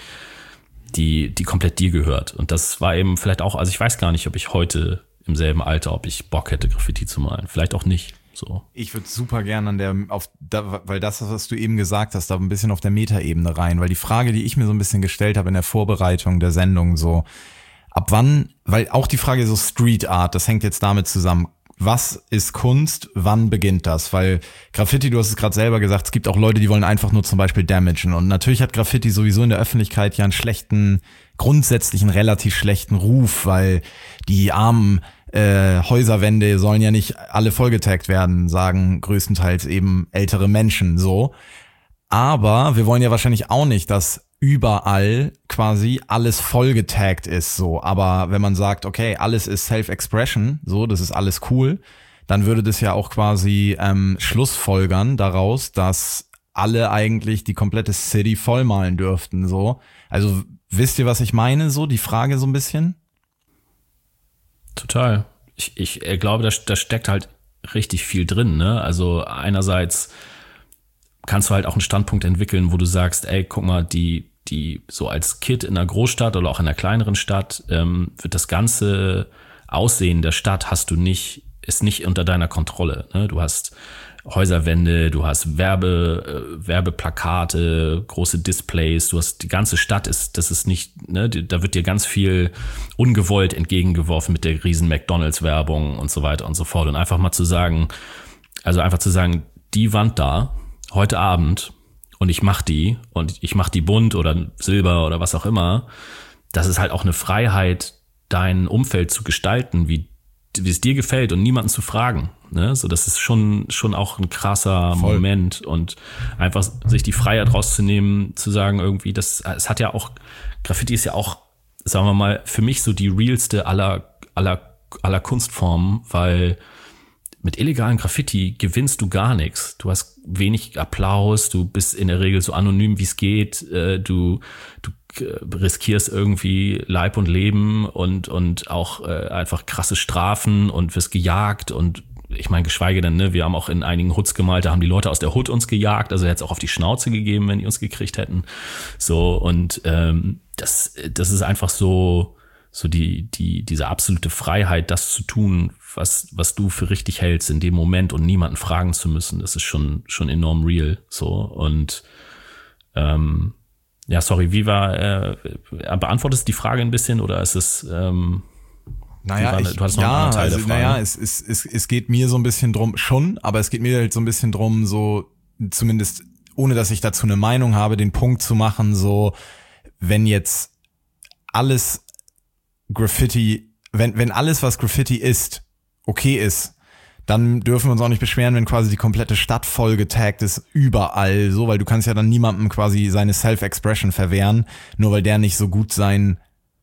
die, die komplett dir gehört. Und das war eben vielleicht auch, also ich weiß gar nicht, ob ich heute im selben Alter, ob ich Bock hätte, Graffiti zu malen. Vielleicht auch nicht. So. Ich würde super gerne an der, auf, da, weil das, was du eben gesagt hast, da ein bisschen auf der Metaebene rein, weil die Frage, die ich mir so ein bisschen gestellt habe in der Vorbereitung der Sendung, so, ab wann, weil auch die Frage so Street Art, das hängt jetzt damit zusammen. Was ist Kunst? Wann beginnt das? Weil Graffiti, du hast es gerade selber gesagt, es gibt auch Leute, die wollen einfach nur zum Beispiel damagen. Und natürlich hat Graffiti sowieso in der Öffentlichkeit ja einen schlechten, grundsätzlich einen relativ schlechten Ruf, weil die armen äh, Häuserwände sollen ja nicht alle vollgetaggt werden, sagen größtenteils eben ältere Menschen so. Aber wir wollen ja wahrscheinlich auch nicht, dass überall quasi alles vollgetaggt ist, so. Aber wenn man sagt, okay, alles ist Self-Expression, so, das ist alles cool, dann würde das ja auch quasi ähm, schlussfolgern daraus, dass alle eigentlich die komplette City vollmalen dürften, so. Also Wisst ihr, was ich meine? So, die Frage so ein bisschen? Total. Ich, ich glaube, da, da steckt halt richtig viel drin, ne? Also einerseits kannst du halt auch einen Standpunkt entwickeln, wo du sagst, ey, guck mal, die, die so als Kid in einer Großstadt oder auch in einer kleineren Stadt ähm, wird das ganze Aussehen der Stadt hast du nicht, ist nicht unter deiner Kontrolle. Ne? Du hast Häuserwände, du hast Werbe, äh, Werbeplakate, große Displays, du hast die ganze Stadt ist, das ist nicht, ne, da wird dir ganz viel ungewollt entgegengeworfen mit der riesen McDonalds-Werbung und so weiter und so fort. Und einfach mal zu sagen, also einfach zu sagen, die Wand da, heute Abend, und ich mach die, und ich mach die bunt oder silber oder was auch immer, das ist halt auch eine Freiheit, dein Umfeld zu gestalten, wie wie es dir gefällt und niemanden zu fragen. Ne? So, das ist schon, schon auch ein krasser Voll. Moment und einfach sich die Freiheit rauszunehmen, zu sagen irgendwie, das, es hat ja auch, Graffiti ist ja auch, sagen wir mal, für mich so die realste aller, aller, aller Kunstformen, weil mit illegalen Graffiti gewinnst du gar nichts. Du hast wenig Applaus, du bist in der Regel so anonym, wie es geht, du, du riskierst irgendwie Leib und Leben und und auch äh, einfach krasse Strafen und wirst gejagt und ich meine, geschweige denn, ne, wir haben auch in einigen Hoods gemalt, da haben die Leute aus der Hood uns gejagt, also hätte es auch auf die Schnauze gegeben, wenn die uns gekriegt hätten. So, und ähm, das das ist einfach so so die die diese absolute Freiheit, das zu tun, was was du für richtig hältst in dem Moment und niemanden fragen zu müssen, das ist schon schon enorm real, so. Und ähm ja, sorry, wie war, äh, beantwortest du die Frage ein bisschen oder ist es, ähm, naja, war, ich, du hattest noch ja, einen anderen Teil also, der Frage. Naja, es, es, es, es geht mir so ein bisschen drum, schon, aber es geht mir halt so ein bisschen drum, so, zumindest, ohne dass ich dazu eine Meinung habe, den Punkt zu machen, so, wenn jetzt alles Graffiti, wenn, wenn alles, was Graffiti ist, okay ist, dann dürfen wir uns auch nicht beschweren, wenn quasi die komplette Stadt voll getaggt ist, überall so, weil du kannst ja dann niemandem quasi seine Self-Expression verwehren, nur weil der nicht so gut sein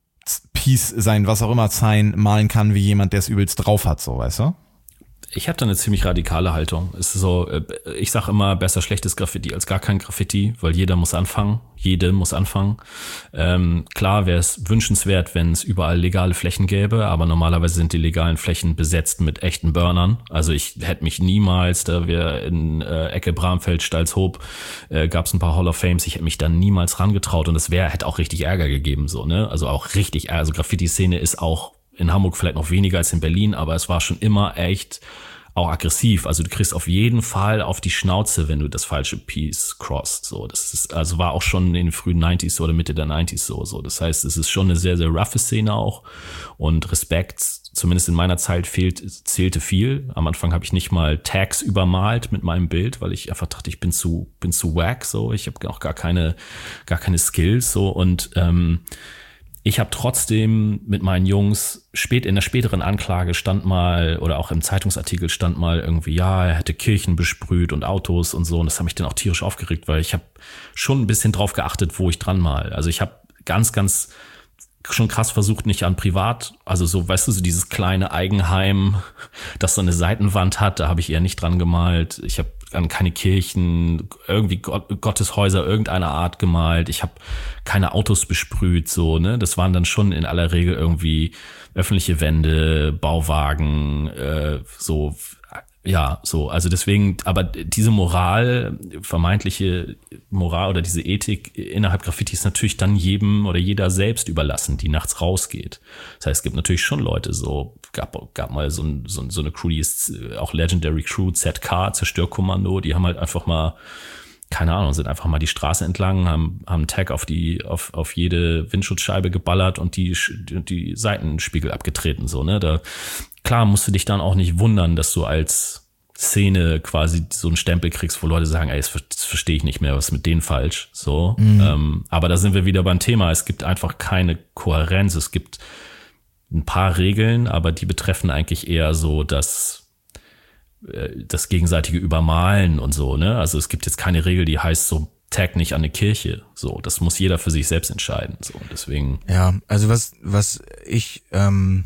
Piece, sein was auch immer sein malen kann, wie jemand, der es übelst drauf hat, so, weißt du? Ich habe da eine ziemlich radikale Haltung. Es ist so, ich sag immer, besser schlechtes Graffiti als gar kein Graffiti, weil jeder muss anfangen, jede muss anfangen. Ähm, klar wäre es wünschenswert, wenn es überall legale Flächen gäbe, aber normalerweise sind die legalen Flächen besetzt mit echten Burnern. Also ich hätte mich niemals, da wir in äh, Ecke Bramfeld, Stalshoop, äh, gab es ein paar Hall of Fames, ich hätte mich da niemals rangetraut und es wäre, hätte auch richtig Ärger gegeben, so, ne? Also auch richtig, also Graffiti-Szene ist auch in Hamburg vielleicht noch weniger als in Berlin, aber es war schon immer echt auch aggressiv. Also du kriegst auf jeden Fall auf die Schnauze, wenn du das falsche Piece crossst. So, das ist, also war auch schon in den frühen neunziger oder Mitte der neunziger so, so. Das heißt, es ist schon eine sehr, sehr roughe Szene auch und Respekt, zumindest in meiner Zeit fehlt, zählte viel. Am Anfang habe ich nicht mal Tags übermalt mit meinem Bild, weil ich einfach dachte, ich bin zu, bin zu wack, so. Ich habe auch gar keine, gar keine Skills, so. Und, ähm, ich habe trotzdem mit meinen Jungs, spät in der späteren Anklage stand mal, oder auch im Zeitungsartikel stand mal irgendwie, ja, er hätte Kirchen besprüht und Autos und so. Und das hat mich dann auch tierisch aufgeregt, weil ich habe schon ein bisschen drauf geachtet, wo ich dran mal. Also ich habe ganz, ganz schon krass versucht, nicht an privat, also so, weißt du, so dieses kleine Eigenheim, das so eine Seitenwand hat, da habe ich eher nicht dran gemalt. Ich habe an keine Kirchen, irgendwie Gott, Gotteshäuser irgendeiner Art gemalt. Ich habe keine Autos besprüht, so, ne? Das waren dann schon in aller Regel irgendwie öffentliche Wände, Bauwagen, äh, so, ja, so. Also deswegen, aber diese Moral, vermeintliche Moral oder diese Ethik innerhalb Graffiti ist natürlich dann jedem oder jeder selbst überlassen, die nachts rausgeht. Das heißt, es gibt natürlich schon Leute, so, gab, gab mal so, ein, so, so eine Crew, die ist auch Legendary Crew, Z K, Zerstörkommando, die haben halt einfach mal, keine Ahnung, sind einfach mal die Straße entlang, haben, haben einen Tag auf die, auf, auf jede Windschutzscheibe geballert und die, die Seitenspiegel abgetreten, so, ne, da, klar musst du dich dann auch nicht wundern, dass du als Szene quasi so einen Stempel kriegst, wo Leute sagen, ey, das, das verstehe ich nicht mehr, was ist mit denen falsch, so. Mhm. Ähm, aber da sind wir wieder beim Thema. Es gibt einfach keine Kohärenz. Es gibt ein paar Regeln, aber die betreffen eigentlich eher so das, äh, das gegenseitige Übermalen und so, ne? Also es gibt jetzt keine Regel, die heißt so, tag nicht an eine Kirche. So, das muss jeder für sich selbst entscheiden. So, deswegen. Ja, also was, was ich, ähm,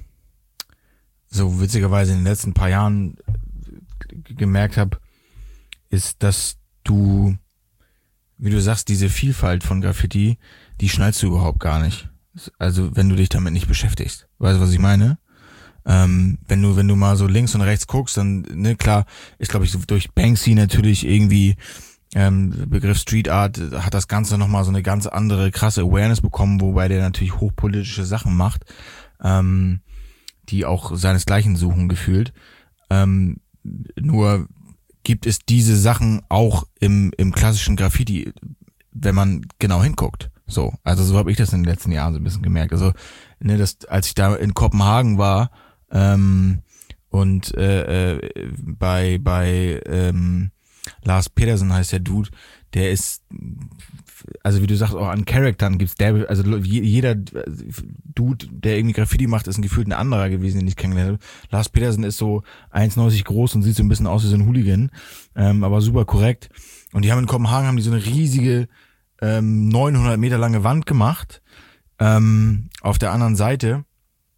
so witzigerweise in den letzten paar Jahren gemerkt habe, ist, dass du wie du sagst, diese Vielfalt von Graffiti, die schnallst du überhaupt gar nicht. Also wenn du dich damit nicht beschäftigst. Weißt du, was ich meine? Ähm, wenn du, wenn du mal so links und rechts guckst, dann, ne, klar, ist glaube ich so durch Banksy natürlich irgendwie, ähm, Begriff Street Art hat das Ganze nochmal so eine ganz andere krasse Awareness bekommen, wobei der natürlich hochpolitische Sachen macht, ähm, die auch seinesgleichen suchen gefühlt. Ähm, nur gibt es diese Sachen auch im, im klassischen Graffiti, wenn man genau hinguckt. So, also so habe ich das in den letzten Jahren so ein bisschen gemerkt. Also, ne, das, als ich da in Kopenhagen war, ähm, und äh, äh, bei bei ähm, Lars Pedersen heißt der Dude, der ist, also wie du sagst, auch an Charaktern gibt's der, also jeder Dude, der irgendwie Graffiti macht, ist ein gefühlt ein anderer gewesen, den ich kennengelernt habe. Lars Pedersen ist so eins neunzig groß und sieht so ein bisschen aus wie so ein Hooligan, ähm, aber super korrekt. Und die haben in Kopenhagen haben die so eine riesige ähm, neunhundert Meter lange Wand gemacht, ähm, auf der anderen Seite,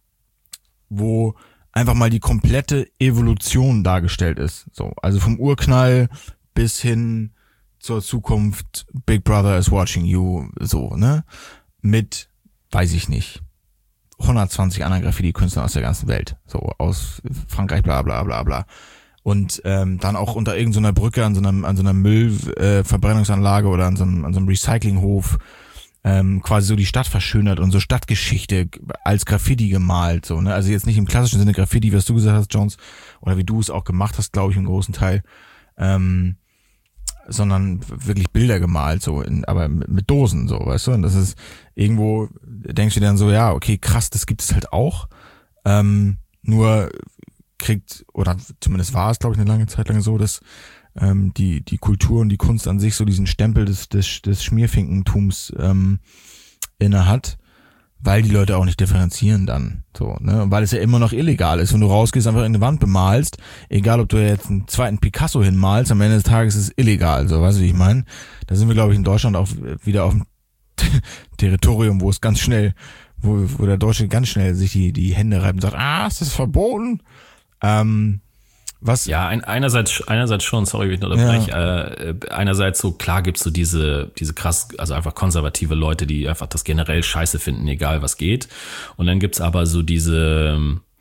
wo einfach mal die komplette Evolution dargestellt ist. So, also vom Urknall bis hin zur Zukunft, Big Brother is watching you, so, ne? Mit, weiß ich nicht, hundertzwanzig anderen Graffiti-Künstlern aus der ganzen Welt. So, aus Frankreich, bla bla bla bla. Und ähm, dann auch unter irgendeiner Brücke an so einer, an so einer Müllverbrennungsanlage äh, oder an so einem, an so einem Recyclinghof ähm, quasi so die Stadt verschönert und so Stadtgeschichte als Graffiti gemalt, so, ne? Also jetzt nicht im klassischen Sinne Graffiti, was du gesagt hast, Jones, oder wie du es auch gemacht hast, glaube ich, im großen Teil, ähm, sondern wirklich Bilder gemalt, so, in, aber mit, mit Dosen, so, weißt du? Und das ist irgendwo, denkst du dir dann so, ja, okay, krass, das gibt es halt auch, ähm, nur kriegt, oder zumindest war es, glaube ich, eine lange Zeit lang so, dass ähm, die die Kultur und die Kunst an sich so diesen Stempel des des, des Schmierfinkentums ähm, inne hat, weil die Leute auch nicht differenzieren dann, so, ne, und weil es ja immer noch illegal ist, wenn du rausgehst, einfach in eine Wand bemalst, egal ob du jetzt einen zweiten Picasso hinmalst, am Ende des Tages ist es illegal, so, weißt du, wie ich meine? Da sind wir, glaube ich, in Deutschland auch wieder auf dem Territorium, wo es ganz schnell, wo wo der Deutsche ganz schnell sich die die Hände reibt und sagt, ah, ist das verboten? Ähm, was? Ja, ein, einerseits, einerseits schon, sorry, wenn ich unterbreche, ja. äh, einerseits so, klar gibt's so diese, diese krass, also einfach konservative Leute, die einfach das generell scheiße finden, egal was geht. Und dann gibt's aber so diese,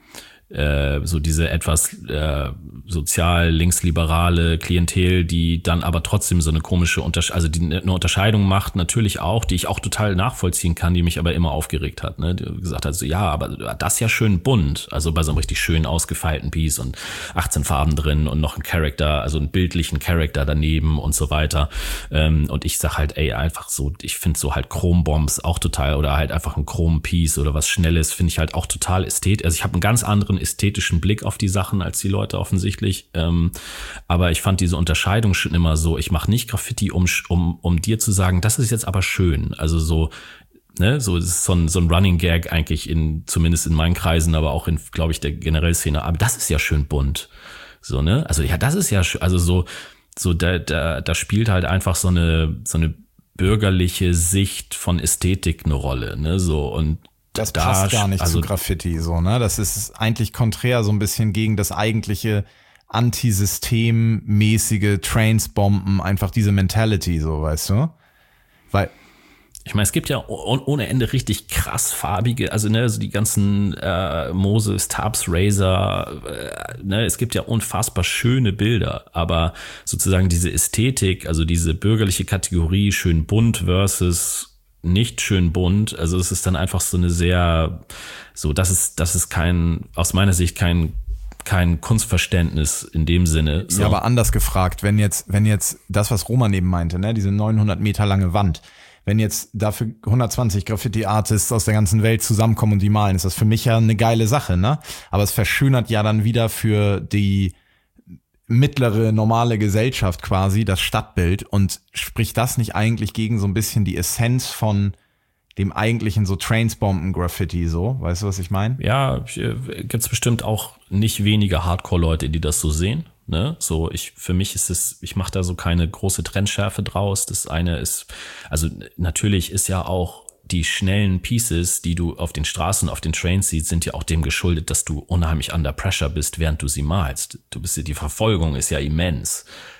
äh, so diese etwas äh, sozial linksliberale Klientel, die dann aber trotzdem so eine komische Unterscheidung, also die eine Unterscheidung macht, natürlich auch, die ich auch total nachvollziehen kann, die mich aber immer aufgeregt hat, ne, die gesagt hat, so, ja, aber das ist ja schön bunt, also bei so einem richtig schön ausgefeilten Piece und achtzehn Farben drin und noch ein Charakter, also einen bildlichen Charakter daneben und so weiter, ähm, und ich sag halt, ey, einfach so, ich finde so halt Chrombombs auch total, oder halt einfach ein Chrom-Piece oder was Schnelles, finde ich halt auch total ästhetisch, also ich habe einen ganz anderen ästhetischen Blick auf die Sachen als die Leute offensichtlich, ähm, aber ich fand diese Unterscheidung schon immer so, ich mache nicht Graffiti, um, um, um dir zu sagen, das ist jetzt aber schön, also so, ne, so, das ist so ein, so ein Running Gag eigentlich in, zumindest in meinen Kreisen, aber auch in, glaube ich, der generellen Szene, aber das ist ja schön bunt, so, ne, also ja, das ist ja, also so, so, da, da, da spielt halt einfach so eine, so eine bürgerliche Sicht von Ästhetik eine Rolle, ne, so, und das passt gar nicht also, zu Graffiti, so, ne? Das ist eigentlich konträr so ein bisschen gegen das eigentliche antisystemmäßige Trainsbomben, einfach diese Mentality, so, weißt du? Weil ich meine, es gibt ja ohne Ende richtig krass farbige, also ne, also die ganzen äh, Moses, Tabs, Razor, äh, ne, es gibt ja unfassbar schöne Bilder, aber sozusagen diese Ästhetik, also diese bürgerliche Kategorie, schön bunt versus nicht schön bunt, also es ist dann einfach so eine sehr, so, das ist, das ist kein, aus meiner Sicht kein, kein Kunstverständnis in dem Sinne. So. Ja, aber anders gefragt, wenn jetzt, wenn jetzt das, was Roman eben meinte, ne, diese neunhundert Meter lange Wand, wenn jetzt dafür hundertzwanzig Graffiti-Artists aus der ganzen Welt zusammenkommen und die malen, ist das für mich ja eine geile Sache, ne? Aber es verschönert ja dann wieder für die mittlere, normale Gesellschaft quasi das Stadtbild, und spricht das nicht eigentlich gegen so ein bisschen die Essenz von dem eigentlichen so Trainsbomben-Graffiti, so? Weißt du, was ich meine? Ja, gibt's bestimmt auch nicht wenige Hardcore-Leute, die das so sehen, ne? So, ich, für mich ist es, ich mache da so keine große Trennschärfe draus. Das eine ist, also natürlich ist ja auch die schnellen Pieces, die du auf den Straßen, auf den Trains siehst, sind ja auch dem geschuldet, dass du unheimlich under pressure bist, während du sie malst. Du bist ja, die Verfolgung ist ja immens.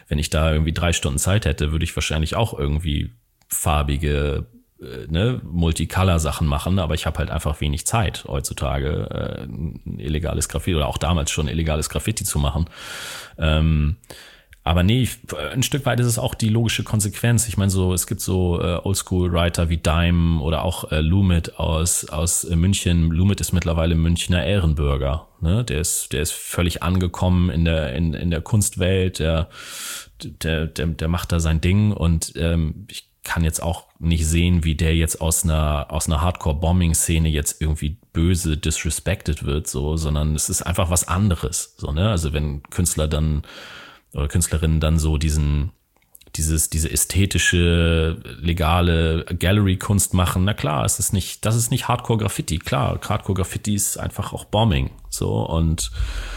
wenn ich da irgendwie drei Stunden Zeit hätte, würde ich wahrscheinlich auch irgendwie farbige, äh, ne, Multicolor-Sachen machen, aber ich habe halt einfach wenig Zeit heutzutage, äh, ein illegales Graffiti oder auch damals schon illegales Graffiti zu machen. Ähm, Aber nee, ein Stück weit ist es auch die logische Konsequenz. Ich meine, so es gibt so äh, Oldschool-Writer wie Dime oder auch äh, Lumit aus aus äh, München. Lumit ist mittlerweile Münchner Ehrenbürger. Ne? Der ist der ist völlig angekommen in der in in der Kunstwelt. Der der der, der macht da sein Ding und ähm, ich kann jetzt auch nicht sehen, wie der jetzt aus einer aus einer Hardcore-Bombing-Szene jetzt irgendwie böse disrespected wird, so, sondern es ist einfach was anderes. So, ne? Also wenn Künstler dann oder Künstlerinnen dann so diesen, dieses, diese ästhetische, legale Gallery-Kunst machen, na klar, es ist nicht, das ist nicht Hardcore-Graffiti, klar, Hardcore-Graffiti ist einfach auch Bombing, so, und,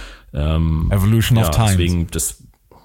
ähm, Evolution ja, of Time. Deswegen, das,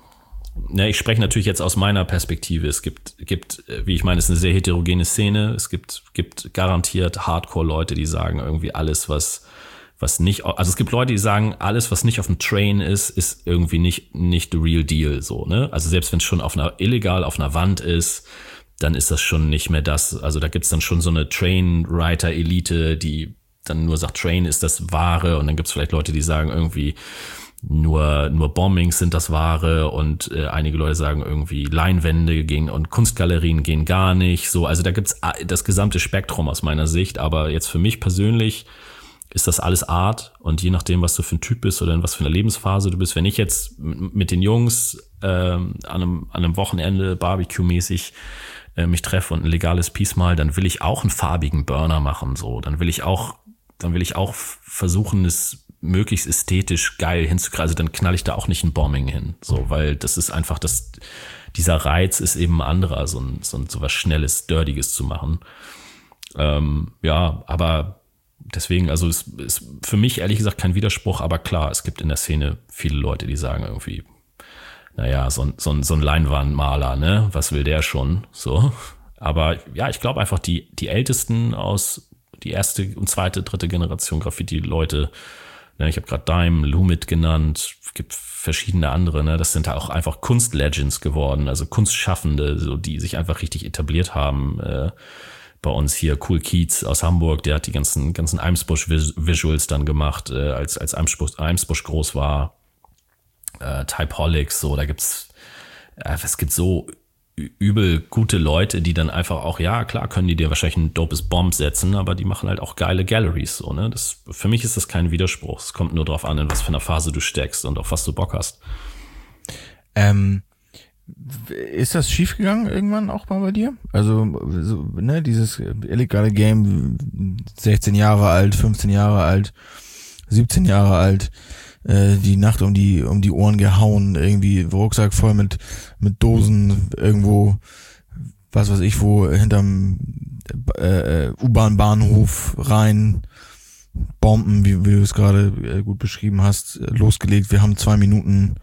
ne, ich spreche natürlich jetzt aus meiner Perspektive, es gibt, gibt, wie ich meine, es ist eine sehr heterogene Szene, es gibt, gibt garantiert Hardcore-Leute, die sagen irgendwie alles, was, was nicht, also es gibt Leute, die sagen, alles, was nicht auf dem Train ist, ist irgendwie nicht, nicht the real deal, so, ne? Also selbst wenn es schon auf einer, illegal auf einer Wand ist, dann ist das schon nicht mehr das, also da gibt's dann schon so eine Train-Writer-Elite, die dann nur sagt, Train ist das Wahre, und dann gibt's vielleicht Leute, die sagen irgendwie, nur, nur Bombings sind das Wahre, und äh, einige Leute sagen irgendwie, Leinwände gehen und Kunstgalerien gehen gar nicht, so, also da gibt's das gesamte Spektrum aus meiner Sicht, aber jetzt für mich persönlich ist das alles Art, und je nachdem, was du für ein Typ bist oder in was für einer Lebensphase du bist, wenn ich jetzt mit den Jungs ähm, an, einem, an einem Wochenende Barbecue-mäßig äh, mich treffe und ein legales Piece mal, dann will ich auch einen farbigen Burner machen, so, dann will ich auch, dann will ich auch versuchen, es möglichst ästhetisch geil hinzukriegen, also dann knall ich da auch nicht ein Bombing hin, so, weil das ist einfach, das, dieser Reiz ist eben ein anderer, so ein, so, ein, so was Schnelles, Dirtiges zu machen. Ähm, ja, aber deswegen, also es ist für mich ehrlich gesagt kein Widerspruch, aber klar, es gibt in der Szene viele Leute, die sagen irgendwie, naja, so ein, so ein, so ein Leinwandmaler, ne, was will der schon, so. Aber ja, ich glaube einfach, die, die Ältesten aus, die erste und zweite, dritte Generation Graffiti-Leute, ne, ich habe gerade Dime, Lumit genannt, es gibt verschiedene andere, ne, das sind auch einfach Kunstlegends geworden, also Kunstschaffende, so, die sich einfach richtig etabliert haben, äh, bei uns hier Cool Kiez aus Hamburg, der hat die ganzen ganzen Eimsbusch-Visuals dann gemacht, äh, als als Eimsbusch, Eimsbusch groß war. Äh, Typeholics, so, da gibt's, äh, es gibt so übel gute Leute, die dann einfach auch, ja klar, können die dir wahrscheinlich ein dopes Bomb setzen, aber die machen halt auch geile Galleries, so, ne? Das, für mich ist das kein Widerspruch. Es kommt nur drauf an, in was für einer Phase du steckst und auf was du Bock hast. Ähm, Ist das schiefgegangen irgendwann auch mal bei dir? Also, so, ne, dieses illegale Game, sechzehn Jahre alt, fünfzehn Jahre alt, siebzehn Jahre alt, äh, die Nacht um die um die Ohren gehauen, irgendwie Rucksack voll mit mit Dosen irgendwo, was weiß ich wo, hinterm äh, U-Bahn-Bahnhof rein, Bomben, wie, wie du es gerade äh, gut beschrieben hast, losgelegt. Wir haben zwei Minuten.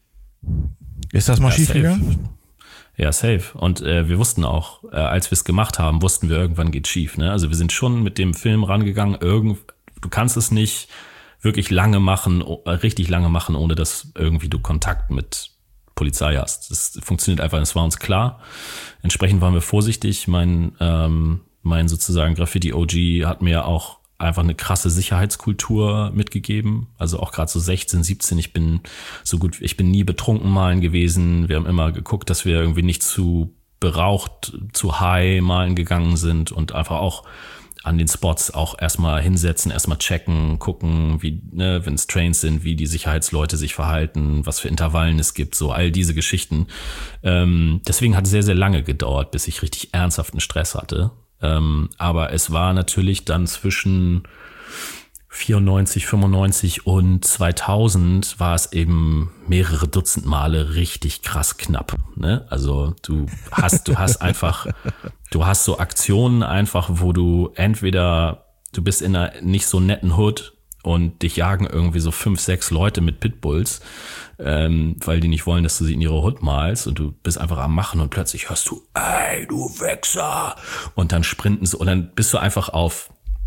Ist das mal Ja, schief safe. gegangen? Ja, safe. Und äh, wir wussten auch, äh, als wir es gemacht haben, wussten wir, irgendwann geht schief. Ne? Also wir sind schon mit dem Film rangegangen, irgend, du kannst es nicht wirklich lange machen, äh, richtig lange machen, ohne dass irgendwie du Kontakt mit Polizei hast. Das funktioniert einfach, das war uns klar. Entsprechend waren wir vorsichtig. Mein, ähm, mein sozusagen Graffiti-O G hat mir auch einfach eine krasse Sicherheitskultur mitgegeben. Also auch gerade so sechzehn, siebzehn, ich bin so gut, ich bin nie betrunken malen gewesen. Wir haben immer geguckt, dass wir irgendwie nicht zu beraucht, zu high malen gegangen sind und einfach auch an den Spots auch erstmal hinsetzen, erstmal checken, gucken, wie, ne, wenn es Trains sind, wie die Sicherheitsleute sich verhalten, was für Intervallen es gibt, so all diese Geschichten. Ähm, deswegen hat es sehr, sehr lange gedauert, bis ich richtig ernsthaften Stress hatte. Ähm, aber es war natürlich dann zwischen vierundneunzig, fünfundneunzig und zweitausend war es eben mehrere Dutzend Male richtig krass knapp, ne? Also du hast, du hast einfach, du hast so Aktionen einfach, wo du entweder, du bist in einer nicht so netten Hood und dich jagen irgendwie so fünf, sechs Leute mit Pitbulls, ähm, weil die nicht wollen, dass du sie in ihre Hood malst, und du bist einfach am Machen und plötzlich hörst du, ey, du Wichser! Und dann sprinten sie, und dann bist du einfach auf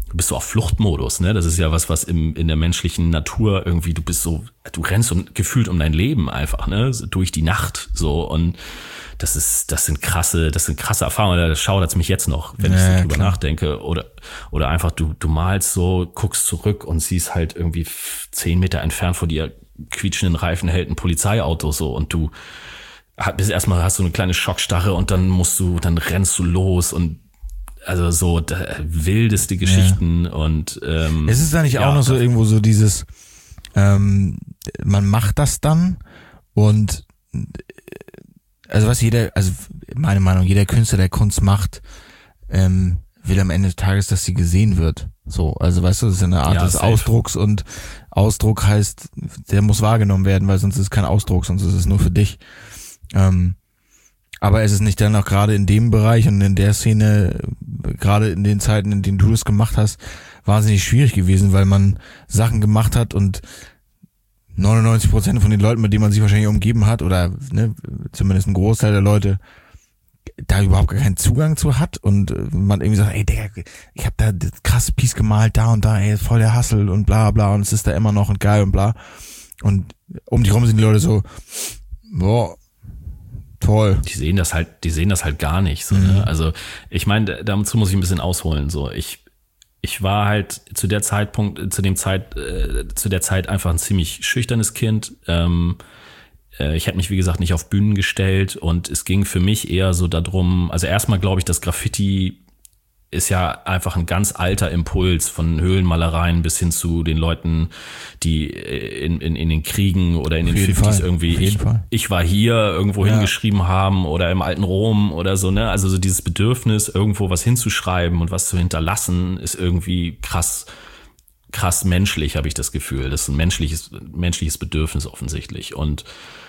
du bist so auf Fluchtmodus, ne? Das ist ja was, was im, in der menschlichen Natur irgendwie, du bist so, du rennst und gefühlt um dein Leben einfach, ne? So durch die Nacht, so. Und das ist, das sind krasse, das sind krasse Erfahrungen. Da schaudert es mich jetzt noch, wenn ja, ich so drüber klar. nachdenke. Oder, oder einfach du, du malst so, guckst zurück und siehst halt irgendwie zehn Meter entfernt vor dir quietschenden Reifen hält ein Polizeiauto so und du bist erstmal, hast du eine kleine Schockstarre und dann musst du, dann rennst du los und also so da, wildeste Geschichten ja. und ähm, es ist da nicht ja, auch noch so irgendwo so dieses ähm, man macht das dann und also was jeder, also meine Meinung, jeder Künstler, der Kunst macht, ähm, will am Ende des Tages, dass sie gesehen wird. So, also weißt du, das ist eine Art ja, des safe. Ausdrucks und Ausdruck heißt, der muss wahrgenommen werden, weil sonst ist es kein Ausdruck, sonst ist es nur für dich. Ähm, aber es ist nicht dann auch gerade in dem Bereich und in der Szene, gerade in den Zeiten, in denen du das gemacht hast, wahnsinnig schwierig gewesen, weil man Sachen gemacht hat und neunundneunzig Prozent von den Leuten, mit denen man sich wahrscheinlich umgeben hat, oder ne, zumindest ein Großteil der Leute, da überhaupt gar keinen Zugang zu hat und man irgendwie sagt, ey Digga, ich hab da das krasse Piece gemalt, da und da, ey, voll der Hustle und bla bla und es ist da immer noch und geil und bla. Und um die rum sind die Leute so, boah, toll. Die sehen das halt, die sehen das halt gar nicht. So, mhm. ne? Also ich meine, dazu muss ich ein bisschen ausholen. So, ich ich war halt zu der Zeitpunkt, zu dem Zeit, äh, zu der Zeit einfach ein ziemlich schüchternes Kind. Ähm, äh, ich hätte mich wie gesagt nicht auf Bühnen gestellt und es ging für mich eher so darum. Also erstmal glaube ich, dass Graffiti ist ja einfach ein ganz alter Impuls von Höhlenmalereien bis hin zu den Leuten, die in, in, in den Kriegen oder in den fünfziger irgendwie ich, ich war hier irgendwo ja. hingeschrieben haben oder im alten Rom oder so, ne? Also so dieses Bedürfnis, irgendwo was hinzuschreiben und was zu hinterlassen, ist irgendwie krass, krass menschlich, habe ich das Gefühl. Das ist ein menschliches, menschliches Bedürfnis offensichtlich. Und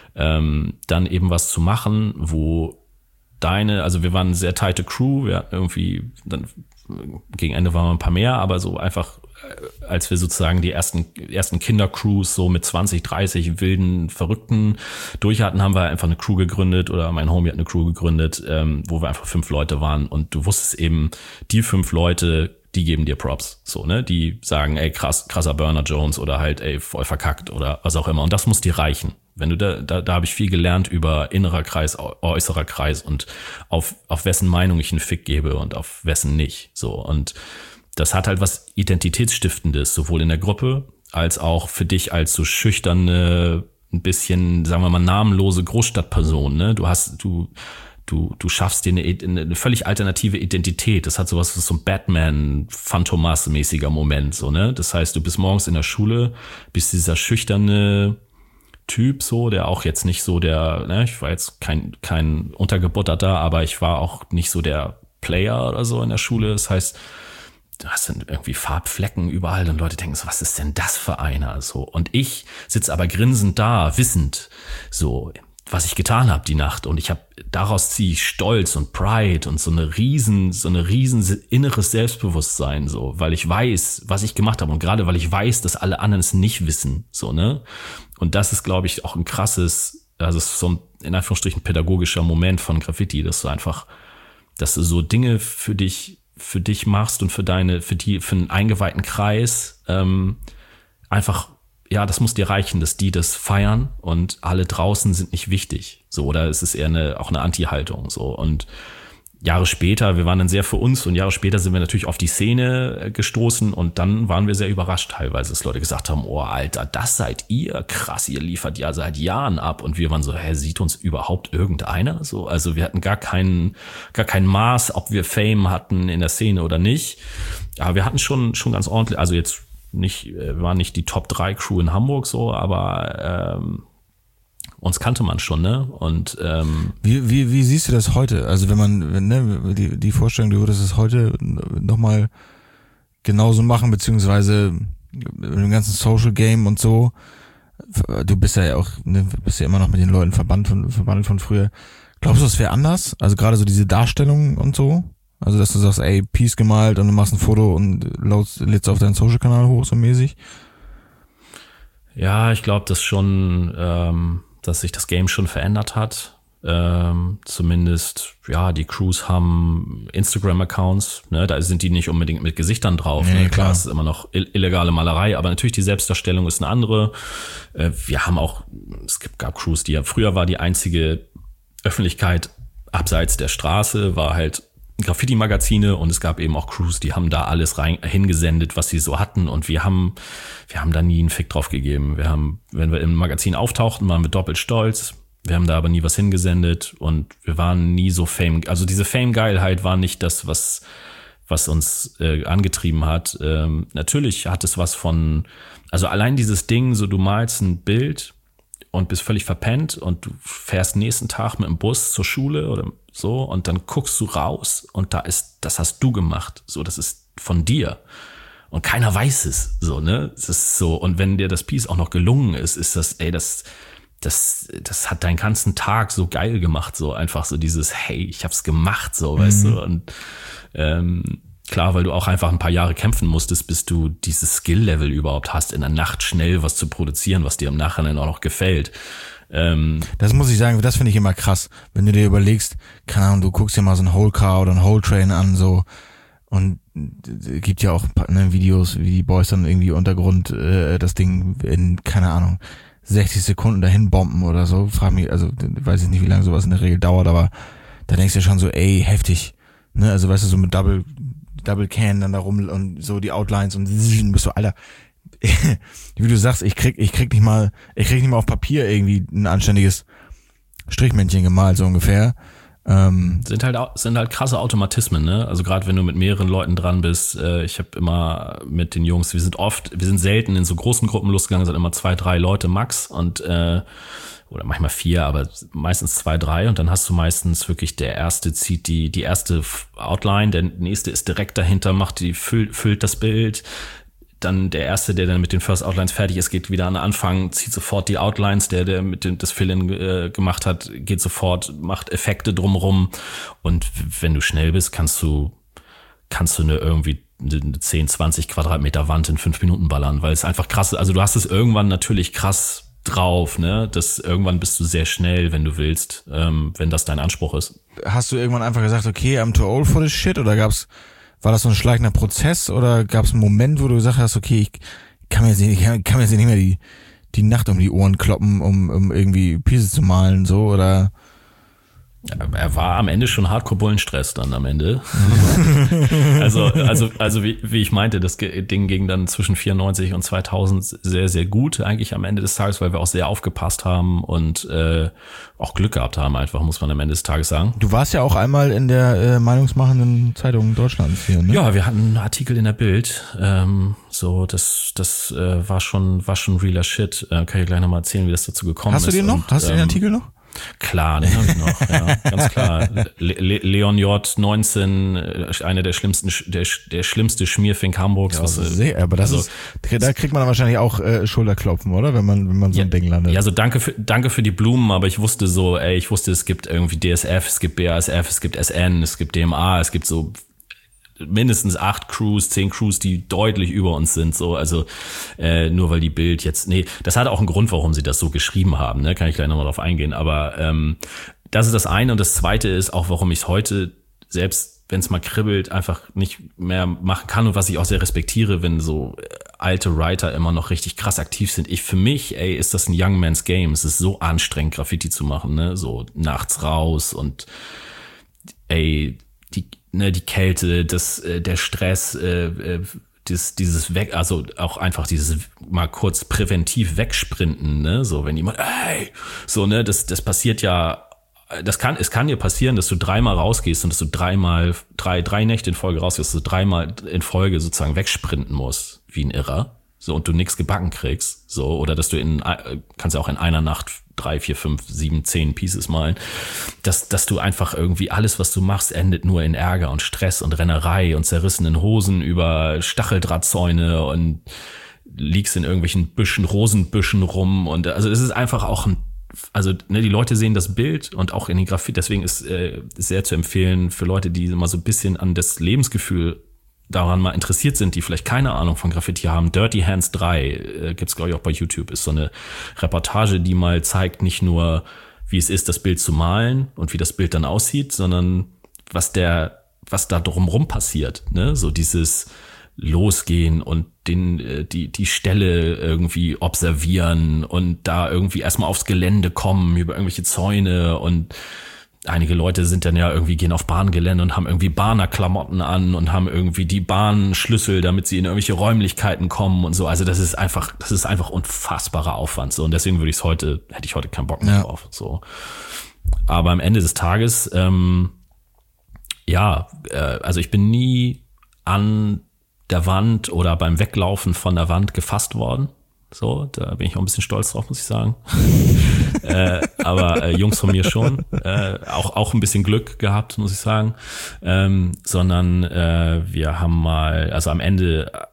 ähm, dann eben was zu machen, wo deine, also wir waren eine sehr tighte Crew, wir hatten irgendwie, dann gegen Ende waren wir ein paar mehr, aber so einfach, als wir sozusagen die ersten ersten Kindercrews so mit zwanzig, dreißig wilden Verrückten durch hatten, haben wir einfach eine Crew gegründet oder mein Homie hat eine Crew gegründet, ähm, wo wir einfach fünf Leute waren und du wusstest eben, die fünf Leute, die geben dir Props, so, ne, die sagen, ey, krass, krasser Burner Jones oder halt, ey, voll verkackt oder was auch immer und das muss dir reichen. Wenn du da, da, da habe ich viel gelernt über innerer Kreis, äußerer Kreis und auf, auf wessen Meinung ich einen Fick gebe und auf wessen nicht. So. Und das hat halt was Identitätsstiftendes, sowohl in der Gruppe als auch für dich als so schüchterne, ein bisschen, sagen wir mal, namenlose Großstadtperson, ne? Du hast, du, du, du schaffst dir eine, eine völlig alternative Identität. Das hat sowas, so ein Batman-Phantomas-mäßiger Moment, so, ne? Das heißt, du bist morgens in der Schule, bist dieser schüchterne Typ so, der auch jetzt nicht so der, ne, ich war jetzt kein kein Untergebutterter, aber ich war auch nicht so der Player oder so in der Schule. Das heißt, du hast dann irgendwie Farbflecken überall und Leute denken so, was ist denn das für einer? So, und ich sitze aber grinsend da, wissend, so, was ich getan habe die Nacht und ich habe daraus ziehe ich Stolz und Pride und so eine riesen so eine riesen inneres Selbstbewusstsein, so, weil ich weiß, was ich gemacht habe und gerade weil ich weiß, dass alle anderen es nicht wissen, so, ne? Und das ist, glaube ich, auch ein krasses, also es ist so ein, in Anführungsstrichen, pädagogischer Moment von Graffiti, dass du einfach, dass du so Dinge für dich, für dich machst und für deine, für die, für einen eingeweihten Kreis, ähm, einfach, ja, das muss dir reichen, dass die das feiern und alle draußen sind nicht wichtig, so, oder es ist eher eine, auch eine Anti-Haltung, so, und Jahre später, wir waren dann sehr für uns und Jahre später sind wir natürlich auf die Szene gestoßen und dann waren wir sehr überrascht teilweise, dass Leute gesagt haben, oh Alter, das seid ihr, krass, ihr liefert ja seit Jahren ab und wir waren so, hä, sieht uns überhaupt irgendeiner? So, also wir hatten gar keinen, gar kein Maß, ob wir Fame hatten in der Szene oder nicht, aber wir hatten schon, schon ganz ordentlich, also jetzt nicht, wir waren nicht die Top drei Crew in Hamburg so, aber ähm, uns kannte man schon, ne? Und ähm, wie wie wie siehst du das heute? Also wenn man wenn, ne die die Vorstellung, du würdest es heute nochmal genauso machen, beziehungsweise mit dem ganzen Social Game und so. Du bist ja auch, ne, bist ja immer noch mit den Leuten verbannt von verbandelt von früher. Glaubst du, es wäre anders? Also gerade so diese Darstellung und so. Also dass du sagst, ey, Piece gemalt und du machst ein Foto und lädst auf deinen Social Kanal hoch so mäßig. Ja, ich glaube, dass schon. Ähm dass sich das Game schon verändert hat, Ähm, zumindest, ja, die Crews haben Instagram-Accounts, ne, da sind die nicht unbedingt mit Gesichtern drauf. Nee, ne? klar. Klar, es ist immer noch illegale Malerei, aber natürlich die Selbstdarstellung ist eine andere. Äh, wir haben auch, es gibt, gab Crews, die ja, früher war die einzige Öffentlichkeit abseits der Straße, war halt Graffiti-Magazine, und es gab eben auch Crews, die haben da alles rein hingesendet, was sie so hatten, und wir haben wir haben da nie einen Fick drauf gegeben. Wir haben, wenn wir im Magazin auftauchten, waren wir doppelt stolz. Wir haben da aber nie was hingesendet, und wir waren nie so Fame, also diese Fame-Geilheit war nicht das, was was uns äh, angetrieben hat. Ähm, natürlich hat es was von, also allein dieses Ding, so du malst ein Bild und bist völlig verpennt und du fährst nächsten Tag mit dem Bus zur Schule oder so, und dann guckst du raus und da ist, das hast du gemacht, so, das ist von dir. Und keiner weiß es, so, ne? Es ist so, und wenn dir das Piece auch noch gelungen ist, ist das, ey, das, das, das hat deinen ganzen Tag so geil gemacht, so einfach so dieses, hey, ich hab's gemacht, so, mhm. weißt du, und ähm, klar, weil du auch einfach ein paar Jahre kämpfen musstest, bis du dieses Skill-Level überhaupt hast, in der Nacht schnell was zu produzieren, was dir im Nachhinein auch noch gefällt. Ähm, das muss ich sagen, das finde ich immer krass, wenn du dir überlegst, keine Ahnung, du guckst dir mal so ein Whole Car oder ein Whole Train an, so, und es gibt ja auch ne, Videos, wie die Boys dann irgendwie Untergrund äh, das Ding in, keine Ahnung, sechzig Sekunden dahin bomben oder so. Frag mich, also weiß ich nicht, wie lange sowas in der Regel dauert, aber da denkst du ja schon so, ey, heftig. Ne, also weißt du, so mit Double, Double Can dann da rum und so die Outlines und bist du, Alter, wie du sagst, ich krieg, ich krieg nicht mal, ich krieg nicht mal auf Papier irgendwie ein anständiges Strichmännchen gemalt, so ungefähr. Ähm, sind halt sind halt krasse Automatismen, ne? Also gerade wenn du mit mehreren Leuten dran bist, äh, ich habe immer mit den Jungs, wir sind oft, wir sind selten in so großen Gruppen losgegangen, sind immer zwei, drei Leute max, und äh, oder manchmal vier, aber meistens zwei, drei, und dann hast du meistens wirklich, der erste zieht die die erste Outline, der nächste ist direkt dahinter, macht die füllt, füllt das Bild. Dann der erste, der dann mit den First Outlines fertig ist, geht wieder an den Anfang, zieht sofort die Outlines, der, der mit dem das Fill-In äh, gemacht hat, geht sofort, macht Effekte drumrum. Und wenn du schnell bist, kannst du, kannst du eine irgendwie eine zehn, zwanzig Quadratmeter Wand in fünf Minuten ballern, weil es einfach krass ist. Also du hast es irgendwann natürlich krass drauf, ne? Das irgendwann bist du sehr schnell, wenn du willst, ähm, wenn das dein Anspruch ist. Hast du irgendwann einfach gesagt, okay, I'm too old for this shit, oder gab's, war das so ein schleichender Prozess, oder gab es einen Moment, wo du gesagt hast, okay, ich kann mir jetzt nicht, kann, kann mir jetzt nicht mehr die, die Nacht um die Ohren kloppen, um, um irgendwie Pieces zu malen, so, oder? Er war am Ende schon Hardcore-Bullenstress dann am Ende. also, also, also wie, wie ich meinte, das Ding ging dann zwischen vierundneunzig und zweitausend sehr, sehr gut eigentlich am Ende des Tages, weil wir auch sehr aufgepasst haben und äh, auch Glück gehabt haben, einfach, muss man am Ende des Tages sagen. Du warst ja auch einmal in der äh, meinungsmachenden Zeitung Deutschlands hier, ne? Ja, wir hatten einen Artikel in der Bild. Ähm, so, das, das äh, war schon, war schon realer Shit. Äh, kann ich gleich nochmal erzählen, wie das dazu gekommen ist. Hast du den noch? Und, Hast du den ähm, Artikel noch? Klar, den habe ich noch, ja, ganz klar. Le- Le- Leon J. neunzehn, einer der schlimmsten, der, der schlimmste Schmierfink Hamburgs. Ja, was, sehr, aber das also, ist, da kriegt man dann wahrscheinlich auch äh, Schulterklopfen, oder? Wenn man, wenn man so ja, ein Ding landet. Ja, so danke für, danke für die Blumen, aber ich wusste so, ey, ich wusste, es gibt irgendwie D S F, es gibt B A S F, es gibt S N, es gibt D M A, es gibt so mindestens acht Crews, zehn Crews, die deutlich über uns sind, so, also äh, nur weil die Bild jetzt, nee, das hat auch einen Grund, warum sie das so geschrieben haben, ne, kann ich gleich nochmal drauf eingehen, aber ähm, das ist das eine, und das zweite ist auch, warum ich es heute, selbst wenn es mal kribbelt, einfach nicht mehr machen kann, und was ich auch sehr respektiere, wenn so alte Writer immer noch richtig krass aktiv sind. Ich, für mich, ey, ist das ein Young Man's Game, es ist so anstrengend, Graffiti zu machen, ne, so nachts raus und ey, die ne, die Kälte, das, äh, der Stress, äh, das, dieses weg, also auch einfach dieses mal kurz präventiv wegsprinten, ne, so wenn jemand, ey, so, ne, das, das passiert ja, das kann, es kann dir passieren, dass du dreimal rausgehst und dass du dreimal, drei, drei Nächte in Folge rausgehst, dass du dreimal in Folge sozusagen wegsprinten musst, wie ein Irrer, so, und du nichts gebacken kriegst, so, oder dass du in, kannst ja auch in einer Nacht drei, vier, fünf, sieben, zehn Pieces malen, dass, dass du einfach irgendwie alles, was du machst, endet nur in Ärger und Stress und Rennerei und zerrissenen Hosen über Stacheldrahtzäune und liegst in irgendwelchen Büschen, Rosenbüschen rum, und also es ist einfach auch ein, also ne, die Leute sehen das Bild und auch in den Graffiti, deswegen ist äh, sehr zu empfehlen für Leute, die mal so ein bisschen an das Lebensgefühl daran mal interessiert sind, die vielleicht keine Ahnung von Graffiti haben. Dirty Hands drei äh, gibt's, glaube ich, auch bei YouTube, ist so eine Reportage, die mal zeigt, nicht nur wie es ist, das Bild zu malen und wie das Bild dann aussieht, sondern was der, was da drumherum passiert, ne? So dieses Losgehen und den, die, die Stelle irgendwie observieren und da irgendwie erstmal aufs Gelände kommen über irgendwelche Zäune und einige Leute sind dann ja irgendwie, gehen auf Bahngelände und haben irgendwie Bahnerklamotten an und haben irgendwie die Bahnschlüssel, damit sie in irgendwelche Räumlichkeiten kommen und so. Also das ist einfach, das ist einfach unfassbarer Aufwand so und deswegen würde ich es heute, hätte ich heute keinen Bock mehr ja. drauf. So. Aber am Ende des Tages, ähm, ja, äh, also ich bin nie an der Wand oder beim Weglaufen von der Wand gefasst worden. So, da bin ich auch ein bisschen stolz drauf, muss ich sagen. äh, aber äh, Jungs von mir schon. Äh, auch auch ein bisschen Glück gehabt, muss ich sagen. Ähm, sondern äh, wir haben mal, also am Ende, äh,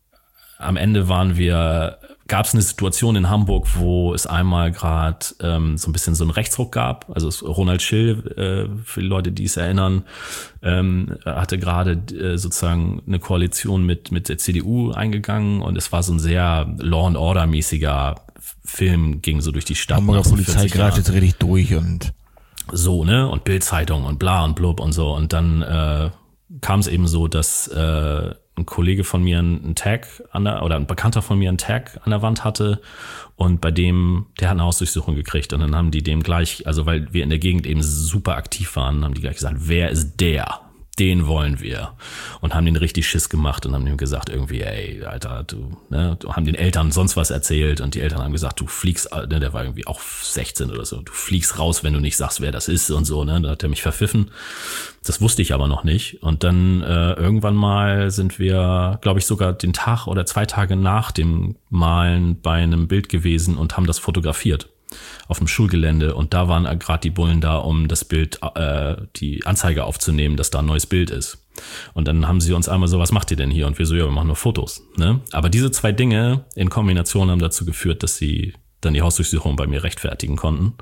am Ende waren wir, gab es eine Situation in Hamburg, wo es einmal gerade ähm, so ein bisschen so einen Rechtsruck gab. Also es, Ronald Schill, äh, für die Leute, die es erinnern, ähm, hatte gerade äh, sozusagen eine Koalition mit mit der C D U eingegangen und es war so ein sehr Law and Order mäßiger Film, ging so durch die Stadt. Hamburger Polizei greift jetzt richtig durch und so, ne? Und Bild-Zeitung und bla und blub und so. Und dann äh, kam es eben so, dass äh, ein Kollege von mir einen Tag an der, oder ein Bekannter von mir einen Tag an der Wand hatte und bei dem, der hat eine Hausdurchsuchung gekriegt und dann haben die dem gleich, also weil wir in der Gegend eben super aktiv waren, haben die gleich gesagt, wer ist der? Den wollen wir. Und haben den richtig Schiss gemacht und haben ihm gesagt irgendwie, ey, Alter, du, ne, du haben den Eltern sonst was erzählt und die Eltern haben gesagt, du fliegst, ne, der war irgendwie auch sechzehn oder so, du fliegst raus, wenn du nicht sagst, wer das ist und so, ne, da hat er mich verpfiffen. Das wusste ich aber noch nicht. Und dann äh, irgendwann mal sind wir, glaube ich, sogar den Tag oder zwei Tage nach dem Malen bei einem Bild gewesen und haben das fotografiert auf dem Schulgelände und da waren gerade die Bullen da, um das Bild, äh, die Anzeige aufzunehmen, dass da ein neues Bild ist. Und dann haben sie uns einmal so, was macht ihr denn hier? Und wir so, ja, wir machen nur Fotos. Ne? Aber diese zwei Dinge in Kombination haben dazu geführt, dass sie dann die Hausdurchsuchung bei mir rechtfertigen konnten.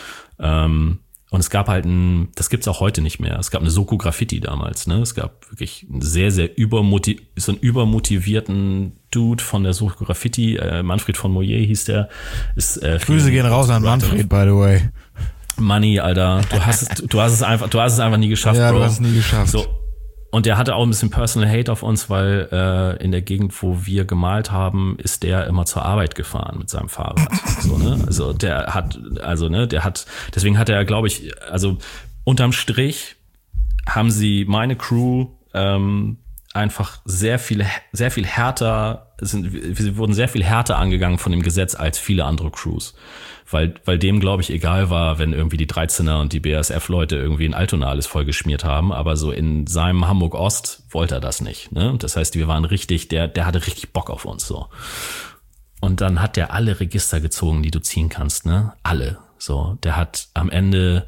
Ähm, und es gab halt ein, das gibt's auch heute nicht mehr, es gab eine Soko Graffiti damals, ne? Es gab wirklich einen sehr, sehr übermotiv, so einen übermotivierten Dude von der Soko Graffiti, äh, Manfred von Moyer hieß der. Ist, äh, Grüße gehen raus an Manfred, by the way. Money, Alter, du hast es, du hast es einfach, du hast es einfach nie geschafft, ja, Bro. du hast es nie geschafft. So. Und der hatte auch ein bisschen Personal Hate auf uns, weil äh, in der Gegend, wo wir gemalt haben, ist der immer zur Arbeit gefahren mit seinem Fahrrad. So, ne? Also der hat, also ne, der hat, deswegen hat er, glaube ich, also unterm Strich haben sie meine Crew ähm, einfach sehr viel, sehr viel härter, sind, wir wurden sehr viel härter angegangen von dem Gesetz als viele andere Crews. Weil, weil dem, glaube ich, egal war, wenn irgendwie die dreizehner und die B A S F-Leute irgendwie in Altona alles vollgeschmiert haben, aber so in seinem Hamburg-Ost wollte er das nicht. Ne? Das heißt, wir waren richtig, der, der hatte richtig Bock auf uns so. Und dann hat der alle Register gezogen, die du ziehen kannst, ne? Alle. So, der hat am Ende,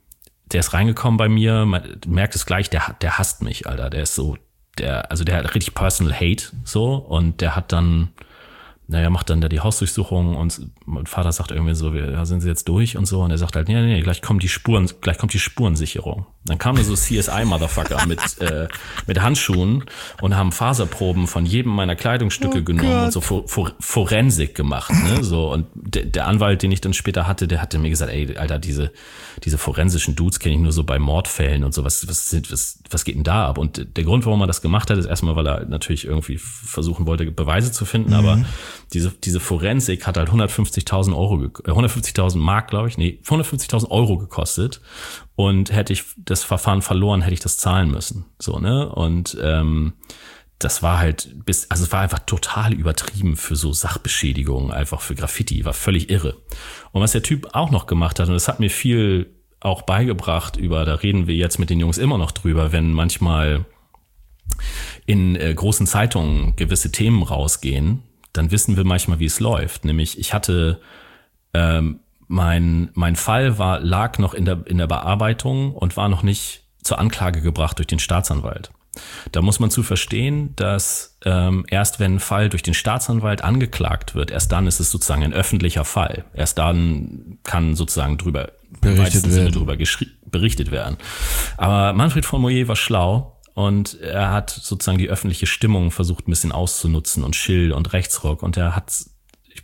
der ist reingekommen bei mir, man merkt es gleich, der, der hasst mich, Alter. Der ist so, der, also der hat richtig Personal Hate, so, und der hat dann, naja, macht dann da die Hausdurchsuchung und mein Vater sagt irgendwie so, ja, sind Sie jetzt durch und so, und er sagt halt, nee, nee, gleich kommen die Spuren, gleich kommt die Spurensicherung. Dann kamen da so C S I-Motherfucker mit, äh, mit Handschuhen und haben Faserproben von jedem meiner Kleidungsstücke oh genommen Gott. und so For- For- Forensik gemacht, ne, so, und der, der Anwalt, den ich dann später hatte, der hatte mir gesagt, ey, Alter, diese, diese forensischen Dudes kenne ich nur so bei Mordfällen und so, was, was, was, was geht denn da ab? Und der Grund, warum er das gemacht hat, ist erstmal, weil er natürlich irgendwie versuchen wollte, Beweise zu finden, mhm. aber diese, diese Forensik hat halt hundertfünfzigtausend Euro, äh, hundertfünfzigtausend Mark, glaube ich, nee, hundertfünfzigtausend Euro gekostet. Und hätte ich das Verfahren verloren, hätte ich das zahlen müssen. So, ne? Und ähm, das war halt bis, also es war einfach total übertrieben für so Sachbeschädigungen, einfach für Graffiti, war völlig irre. Und was der Typ auch noch gemacht hat, und das hat mir viel auch beigebracht über, da reden wir jetzt mit den Jungs immer noch drüber, wenn manchmal in äh, großen Zeitungen gewisse Themen rausgehen, dann wissen wir manchmal, wie es läuft. Nämlich, ich hatte ähm, Mein, mein Fall war, lag noch in der, in der Bearbeitung und war noch nicht zur Anklage gebracht durch den Staatsanwalt. Da muss man zu verstehen, dass ähm, erst wenn ein Fall durch den Staatsanwalt angeklagt wird, erst dann ist es sozusagen ein öffentlicher Fall. Erst dann kann sozusagen drüber, im weitesten Sinne drüber geschri- berichtet werden. Aber Manfred von Moyer war schlau und er hat sozusagen die öffentliche Stimmung versucht ein bisschen auszunutzen und Schill und Rechtsruck, und er hat, ich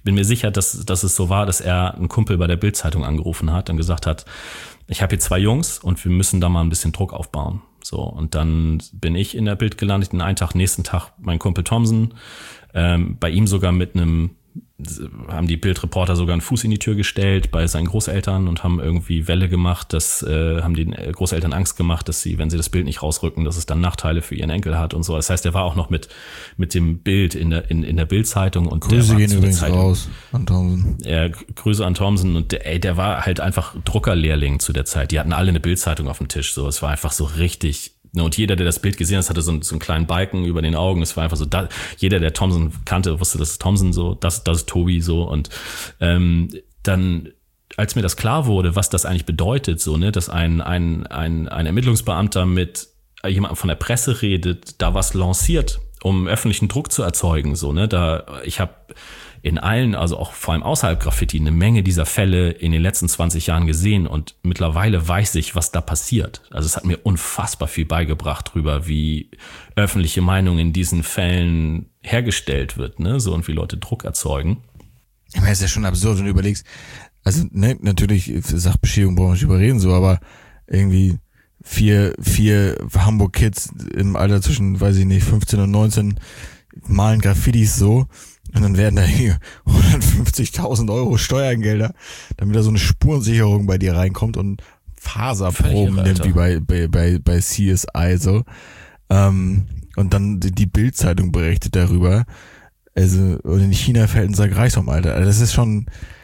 bin mir sicher, dass, dass es so war, dass er einen Kumpel bei der Bild-Zeitung angerufen hat und gesagt hat, ich habe hier zwei Jungs und wir müssen da mal ein bisschen Druck aufbauen. So, und dann bin ich in der Bild gelandet, den einen Tag, nächsten Tag mein Kumpel Thomsen, ähm, bei ihm sogar mit einem, haben die Bildreporter sogar einen Fuß in die Tür gestellt bei seinen Großeltern und haben irgendwie Welle gemacht, dass, äh, haben den Großeltern Angst gemacht, dass sie, wenn sie das Bild nicht rausrücken, dass es dann Nachteile für ihren Enkel hat und so. Das heißt, er war auch noch mit, mit dem Bild in der, in, in der Bild-Zeitung und Grüße der gehen übrigens Zeitung, raus an Thomsen. Ja, Grüße an Thomsen und der, ey, der war halt einfach Druckerlehrling zu der Zeit. Die hatten alle eine Bild-Zeitung auf dem Tisch, so. Es war einfach so richtig. Und jeder, der das Bild gesehen hat, hatte so einen, so einen kleinen Balken über den Augen. Es war einfach so, da, jeder, der Thomsen kannte, wusste, das ist Thomsen so, das, das ist Tobi so. Und ähm, dann, als mir das klar wurde, was das eigentlich bedeutet, so, ne, dass ein, ein, ein, ein Ermittlungsbeamter mit jemandem von der Presse redet, da was lanciert, um öffentlichen Druck zu erzeugen, so, ne, da, ich habe in allen, also auch vor allem außerhalb Graffiti, eine Menge dieser Fälle in den letzten zwanzig Jahren gesehen und mittlerweile weiß ich, was da passiert. Also es hat mir unfassbar viel beigebracht drüber, wie öffentliche Meinung in diesen Fällen hergestellt wird, ne, so, und wie Leute Druck erzeugen. Ich meine, es ist ja schon absurd, wenn du überlegst, also, ne, natürlich, Sachbeschädigung brauchen wir nicht überreden, so, aber irgendwie vier, vier Hamburg-Kids im Alter zwischen, weiß ich nicht, fünfzehn und neunzehn malen Graffitis so. Und dann werden da hier hundertfünfzigtausend Euro Steuergelder, damit da so eine Spurensicherung bei dir reinkommt und Faserproben nimmt, wie bei, bei, bei, bei C S I so. Ähm, und dann die, die Bild-Zeitung berichtet darüber. Also, und in China fällt ein Sack Reichsraum, Alter. Also das ist schon,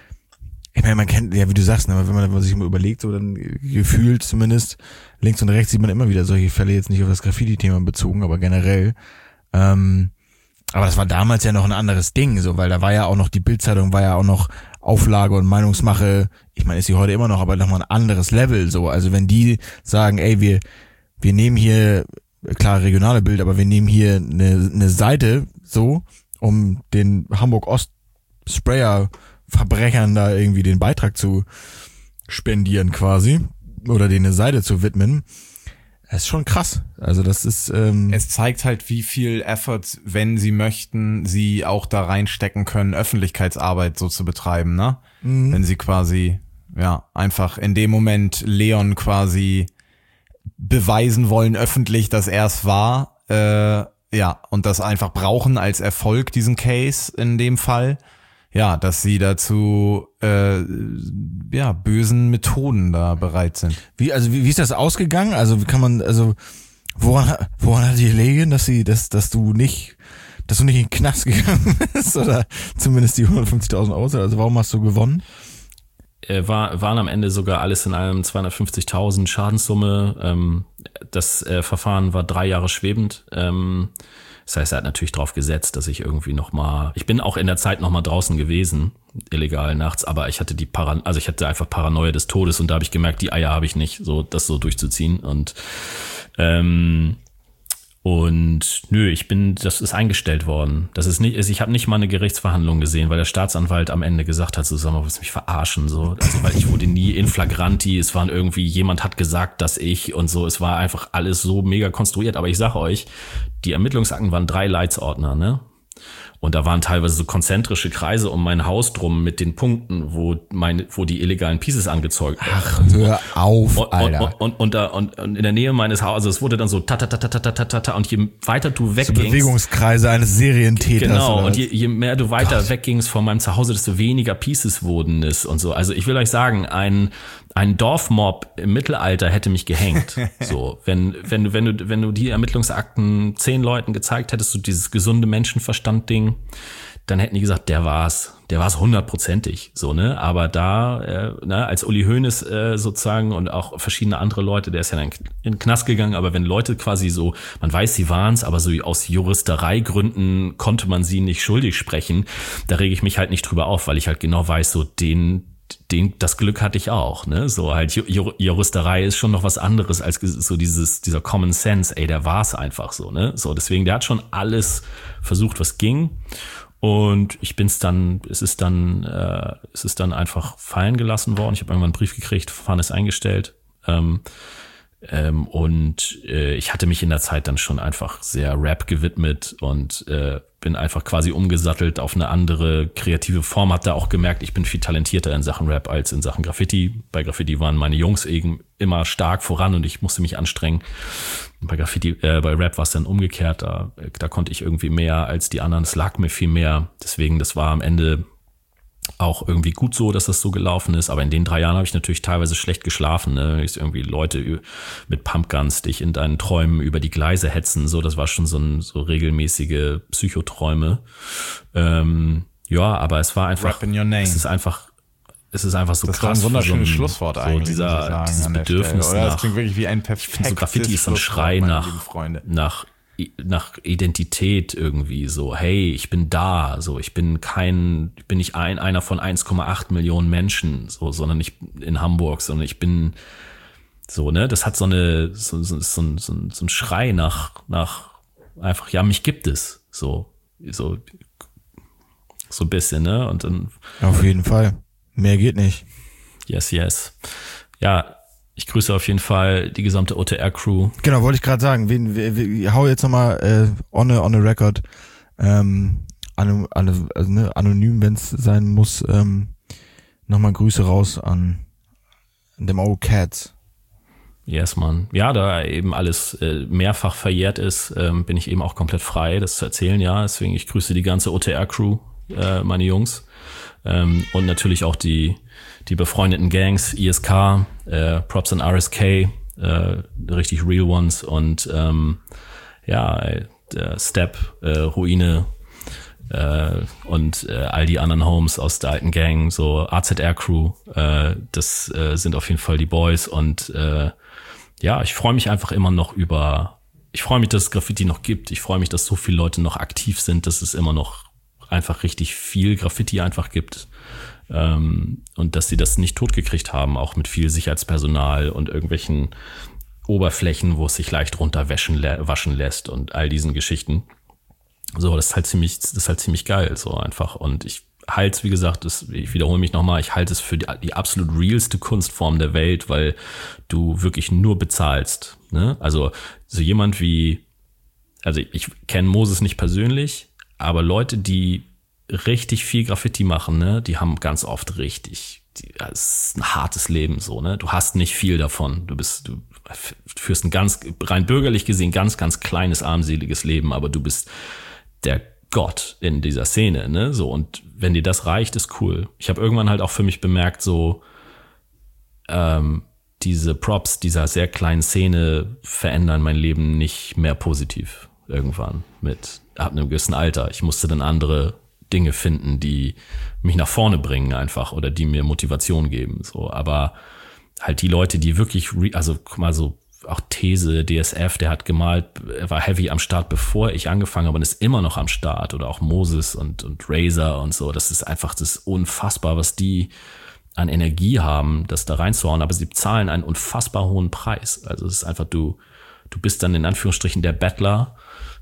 ich meine, man kennt, ja, wie du sagst, aber wenn man, wenn man sich mal überlegt, so dann gefühlt zumindest, links und rechts sieht man immer wieder solche Fälle, jetzt nicht auf das Graffiti-Thema bezogen, aber generell, ähm, aber das war damals ja noch ein anderes Ding, so, weil da war ja auch noch, die Bild-Zeitung war ja auch noch Auflage und Meinungsmache, ich meine, ist sie heute immer noch, aber nochmal ein anderes Level, so. Also wenn die sagen, ey, wir, wir nehmen hier, klar, regionale Bild, aber wir nehmen hier eine, eine Seite, so, um den Hamburg-Ost-Sprayer-Verbrechern da irgendwie den Beitrag zu spendieren quasi, oder denen eine Seite zu widmen. Das ist schon krass. Also das ist ähm es zeigt halt, wie viel Effort, wenn sie möchten, sie auch da reinstecken können, Öffentlichkeitsarbeit so zu betreiben, ne? Mhm. Wenn sie quasi, ja, einfach in dem Moment Leon quasi beweisen wollen öffentlich, dass er es war, äh, ja, und das einfach brauchen als Erfolg, diesen Case in dem Fall. Ja, dass sie dazu äh, ja bösen Methoden da bereit sind. Wie also wie, wie ist das ausgegangen? Also wie kann man also woran woran hat die gelegen, dass sie dass dass du nicht dass du nicht in den Knast gegangen bist oder zumindest die hundertfünfzigtausend Euro? Also warum hast du gewonnen? Äh, war, waren am Ende sogar alles in einem zweihundertfünfzigtausend Schadenssumme. Ähm, das äh, Verfahren war drei Jahre schwebend. Ähm, Das heißt, er hat natürlich drauf gesetzt, dass ich irgendwie nochmal, ich bin auch in der Zeit nochmal draußen gewesen, illegal nachts, aber ich hatte die Paran, also ich hatte einfach Paranoia des Todes und da habe ich gemerkt, die Eier habe ich nicht, so das so durchzuziehen und ähm, und nö, ich bin, das ist eingestellt worden. Das ist nicht, ich habe nicht mal eine Gerichtsverhandlung gesehen, weil der Staatsanwalt am Ende gesagt hat, so sag mal, willst du mich verarschen, so, also weil ich wurde nie in flagranti, es waren irgendwie, jemand hat gesagt, dass ich und so, es war einfach alles so mega konstruiert, aber ich sage euch, die Ermittlungsakten waren drei Leitsordner, ne? Und da waren teilweise so konzentrische Kreise um mein Haus drum mit den Punkten, wo meine, wo die illegalen Pieces angezeugt werden. Ach, hör auf, und, Alter. Und, und, und, da, und, und in der Nähe meines Hauses, also es wurde dann so ta ta ta ta ta ta ta ta und je weiter du weggingst. So Bewegungskreise eines Serientäters. Genau, und je, je mehr du weiter Gott. weggingst von meinem Zuhause, desto weniger Pieces wurden es und so. Also ich will euch sagen, ein ein Dorfmob im Mittelalter hätte mich gehängt. So, wenn wenn du wenn du wenn du die Ermittlungsakten zehn Leuten gezeigt hättest, so dieses gesunde Menschenverstand-Ding, dann hätten die gesagt, der war's, der war's hundertprozentig, so, ne? Aber da, äh, ne, als Uli Hoeneß äh, sozusagen und auch verschiedene andere Leute, der ist ja dann in den Knast gegangen, aber wenn Leute quasi so, man weiß, sie waren's, aber so aus Juristereigründen konnte man sie nicht schuldig sprechen, da rege ich mich halt nicht drüber auf, weil ich halt genau weiß, so den Den, das Glück hatte ich auch, ne? So halt Jur- Juristerei ist schon noch was anderes als so dieses dieser Common Sense. Ey, der war's einfach so, ne? So deswegen, der hat schon alles versucht, was ging. Und ich bin's dann, es ist dann, äh, es ist dann einfach fallen gelassen worden. Ich habe irgendwann einen Brief gekriegt, Verfahren ist eingestellt. Ähm, Ähm, und äh, ich hatte mich in der Zeit dann schon einfach sehr Rap gewidmet und äh, bin einfach quasi umgesattelt auf eine andere kreative Form. Hab da auch gemerkt, ich bin viel talentierter in Sachen Rap als in Sachen Graffiti. Bei Graffiti waren meine Jungs eben immer stark voran und ich musste mich anstrengen. Bei Graffiti, äh, bei Rap war es dann umgekehrt. Da, da konnte ich irgendwie mehr als die anderen. Es lag mir viel mehr. Deswegen, das war am Ende auch irgendwie gut so, dass das so gelaufen ist. Aber in den drei Jahren habe ich natürlich teilweise schlecht geschlafen. Ne? Ich irgendwie Leute mit Pumpguns dich in deinen Träumen über die Gleise hetzen. So, das war schon so ein so regelmäßige Psychoträume. Ähm, ja, aber es war einfach. Rap in your name. Es ist einfach. Es ist einfach so das krass. Das ist ein wunderschönes so ein, Schlusswort so eigentlich. Dieser, sagen, dieses Bedürfnis Oder nach. das klingt wirklich wie ein perfektes so Graffiti ist so ein Schrei nach, nach, nach Identität irgendwie so. Hey, ich bin da. So, ich bin kein, ich bin nicht ein, einer von eins Komma acht Millionen Menschen, so, sondern ich in Hamburg, sondern ich bin so, ne, das hat so eine, so, so, so, so, so ein Schrei nach, nach einfach, ja, mich gibt es. So, so, so ein bisschen, ne, und dann. Auf jeden Fall. Mehr geht nicht. Yes, yes. Ja, ich grüße auf jeden Fall die gesamte O T R-Crew. Genau, wollte ich gerade sagen. Wen, wen, wen, hau jetzt nochmal äh, on, a, on a record. Ähm, an, an, also, ne, anonym, wenn es sein muss. Ähm, nochmal Grüße raus an, an dem Old Cats. Yes, Mann. Ja, da eben alles äh, mehrfach verjährt ist, ähm, bin ich eben auch komplett frei, das zu erzählen. Ja, deswegen ich grüße die ganze O T R-Crew, äh, meine Jungs. Ähm, und natürlich auch die die befreundeten Gangs, I S K, äh, Props an R S K, äh, richtig real ones und ähm, ja, der Step, äh, Ruine äh, und äh, all die anderen Homes aus der alten Gang, so A Z R-Crew, äh, das äh, sind auf jeden Fall die Boys und äh, ja, ich freue mich einfach immer noch über, ich freue mich, dass es Graffiti noch gibt, ich freue mich, dass so viele Leute noch aktiv sind, dass es immer noch einfach richtig viel Graffiti einfach gibt. Ähm, und dass sie das nicht totgekriegt haben, auch mit viel Sicherheitspersonal und irgendwelchen Oberflächen, wo es sich leicht runterwaschen waschen lässt und all diesen Geschichten. So, das ist halt ziemlich, das ist halt ziemlich geil, so einfach. Und ich halte es, wie gesagt, das, ich wiederhole mich nochmal, ich halte es für die, die absolut realste Kunstform der Welt, weil du wirklich nur bezahlst. Ne? Also so jemand wie, also ich kenne Moses nicht persönlich, aber Leute, die richtig viel Graffiti machen, ne, die haben ganz oft richtig, die, das ist ein hartes Leben so, ne. Du hast nicht viel davon. Du bist, du führst ein ganz, rein bürgerlich gesehen, ganz, ganz kleines, armseliges Leben, aber du bist der Gott in dieser Szene, ne. So, und wenn dir das reicht, ist cool. Ich habe irgendwann halt auch für mich bemerkt, so, ähm, diese Props dieser sehr kleinen Szene verändern mein Leben nicht mehr positiv. Irgendwann mit, ab einem gewissen Alter. Ich musste dann andere Dinge finden, die mich nach vorne bringen einfach oder die mir Motivation geben. So, aber halt die Leute, die wirklich, also guck mal so, auch These, D S F, der hat gemalt, er war heavy am Start, bevor ich angefangen habe und ist immer noch am Start oder auch Moses und, und Razor und so. Das ist einfach, das ist unfassbar, was die an Energie haben, das da reinzuhauen, aber sie zahlen einen unfassbar hohen Preis. Also es ist einfach, du, du bist dann in Anführungsstrichen der Battler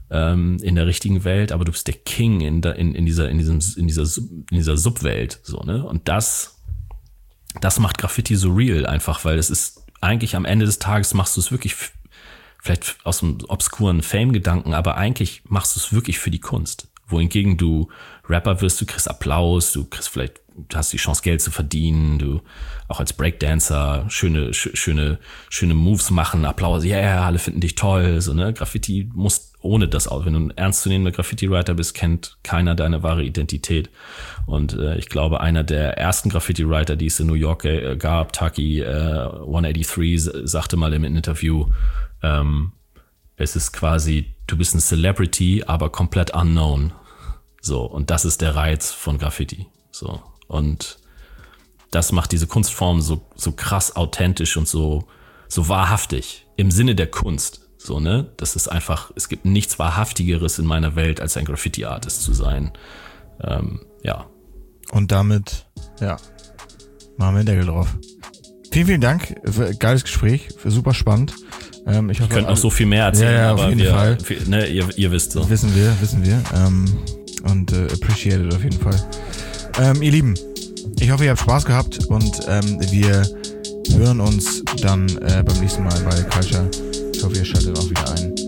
in der richtigen Welt, aber du bist der King in, der, in, in dieser in diesem in dieser in dieser Subwelt, so, ne? Und das das macht Graffiti so real einfach, weil es ist eigentlich am Ende des Tages machst du es wirklich f- vielleicht aus einem obskuren Fame-Gedanken, aber eigentlich machst du es wirklich für die Kunst. Wohingegen du Rapper wirst, du kriegst Applaus, du kriegst vielleicht, du hast die Chance, Geld zu verdienen, du auch als Breakdancer schöne, sch- schöne, schöne Moves machen, Applaus, ja, yeah, alle finden dich toll, so, ne? Graffiti muss ohne das aus. Wenn du ein ernstzunehmender Graffiti-Writer bist, kennt keiner deine wahre Identität. Und äh, ich glaube, einer der ersten Graffiti-Writer, die es in New York äh, gab, Taki äh, hundertdreiundachtzig, sagte mal im Interview, ähm, es ist quasi, du bist ein Celebrity, aber komplett unknown. So, und das ist der Reiz von Graffiti. So, und das macht diese Kunstform so, so krass authentisch und so, so wahrhaftig im Sinne der Kunst. So, ne? Das ist einfach, es gibt nichts Wahrhaftigeres in meiner Welt, als ein Graffiti-Artist zu sein. Ähm, ja. Und damit, ja, machen wir den Deckel drauf. Vielen, vielen Dank. Für, geiles Gespräch. Für, super spannend. Ähm, ich hoffe, wir könnten noch so viel mehr erzählen, ja, ja, auf aber jeden wir, Fall. wir, ne, ihr, ihr wisst so. Wissen wir, wissen wir. Ähm, und äh, appreciate it auf jeden Fall. Ähm, ihr Lieben, ich hoffe, ihr habt Spaß gehabt und ähm, wir hören uns dann äh, beim nächsten Mal bei Culture. Ich hoffe, ihr schaltet auch wieder ein.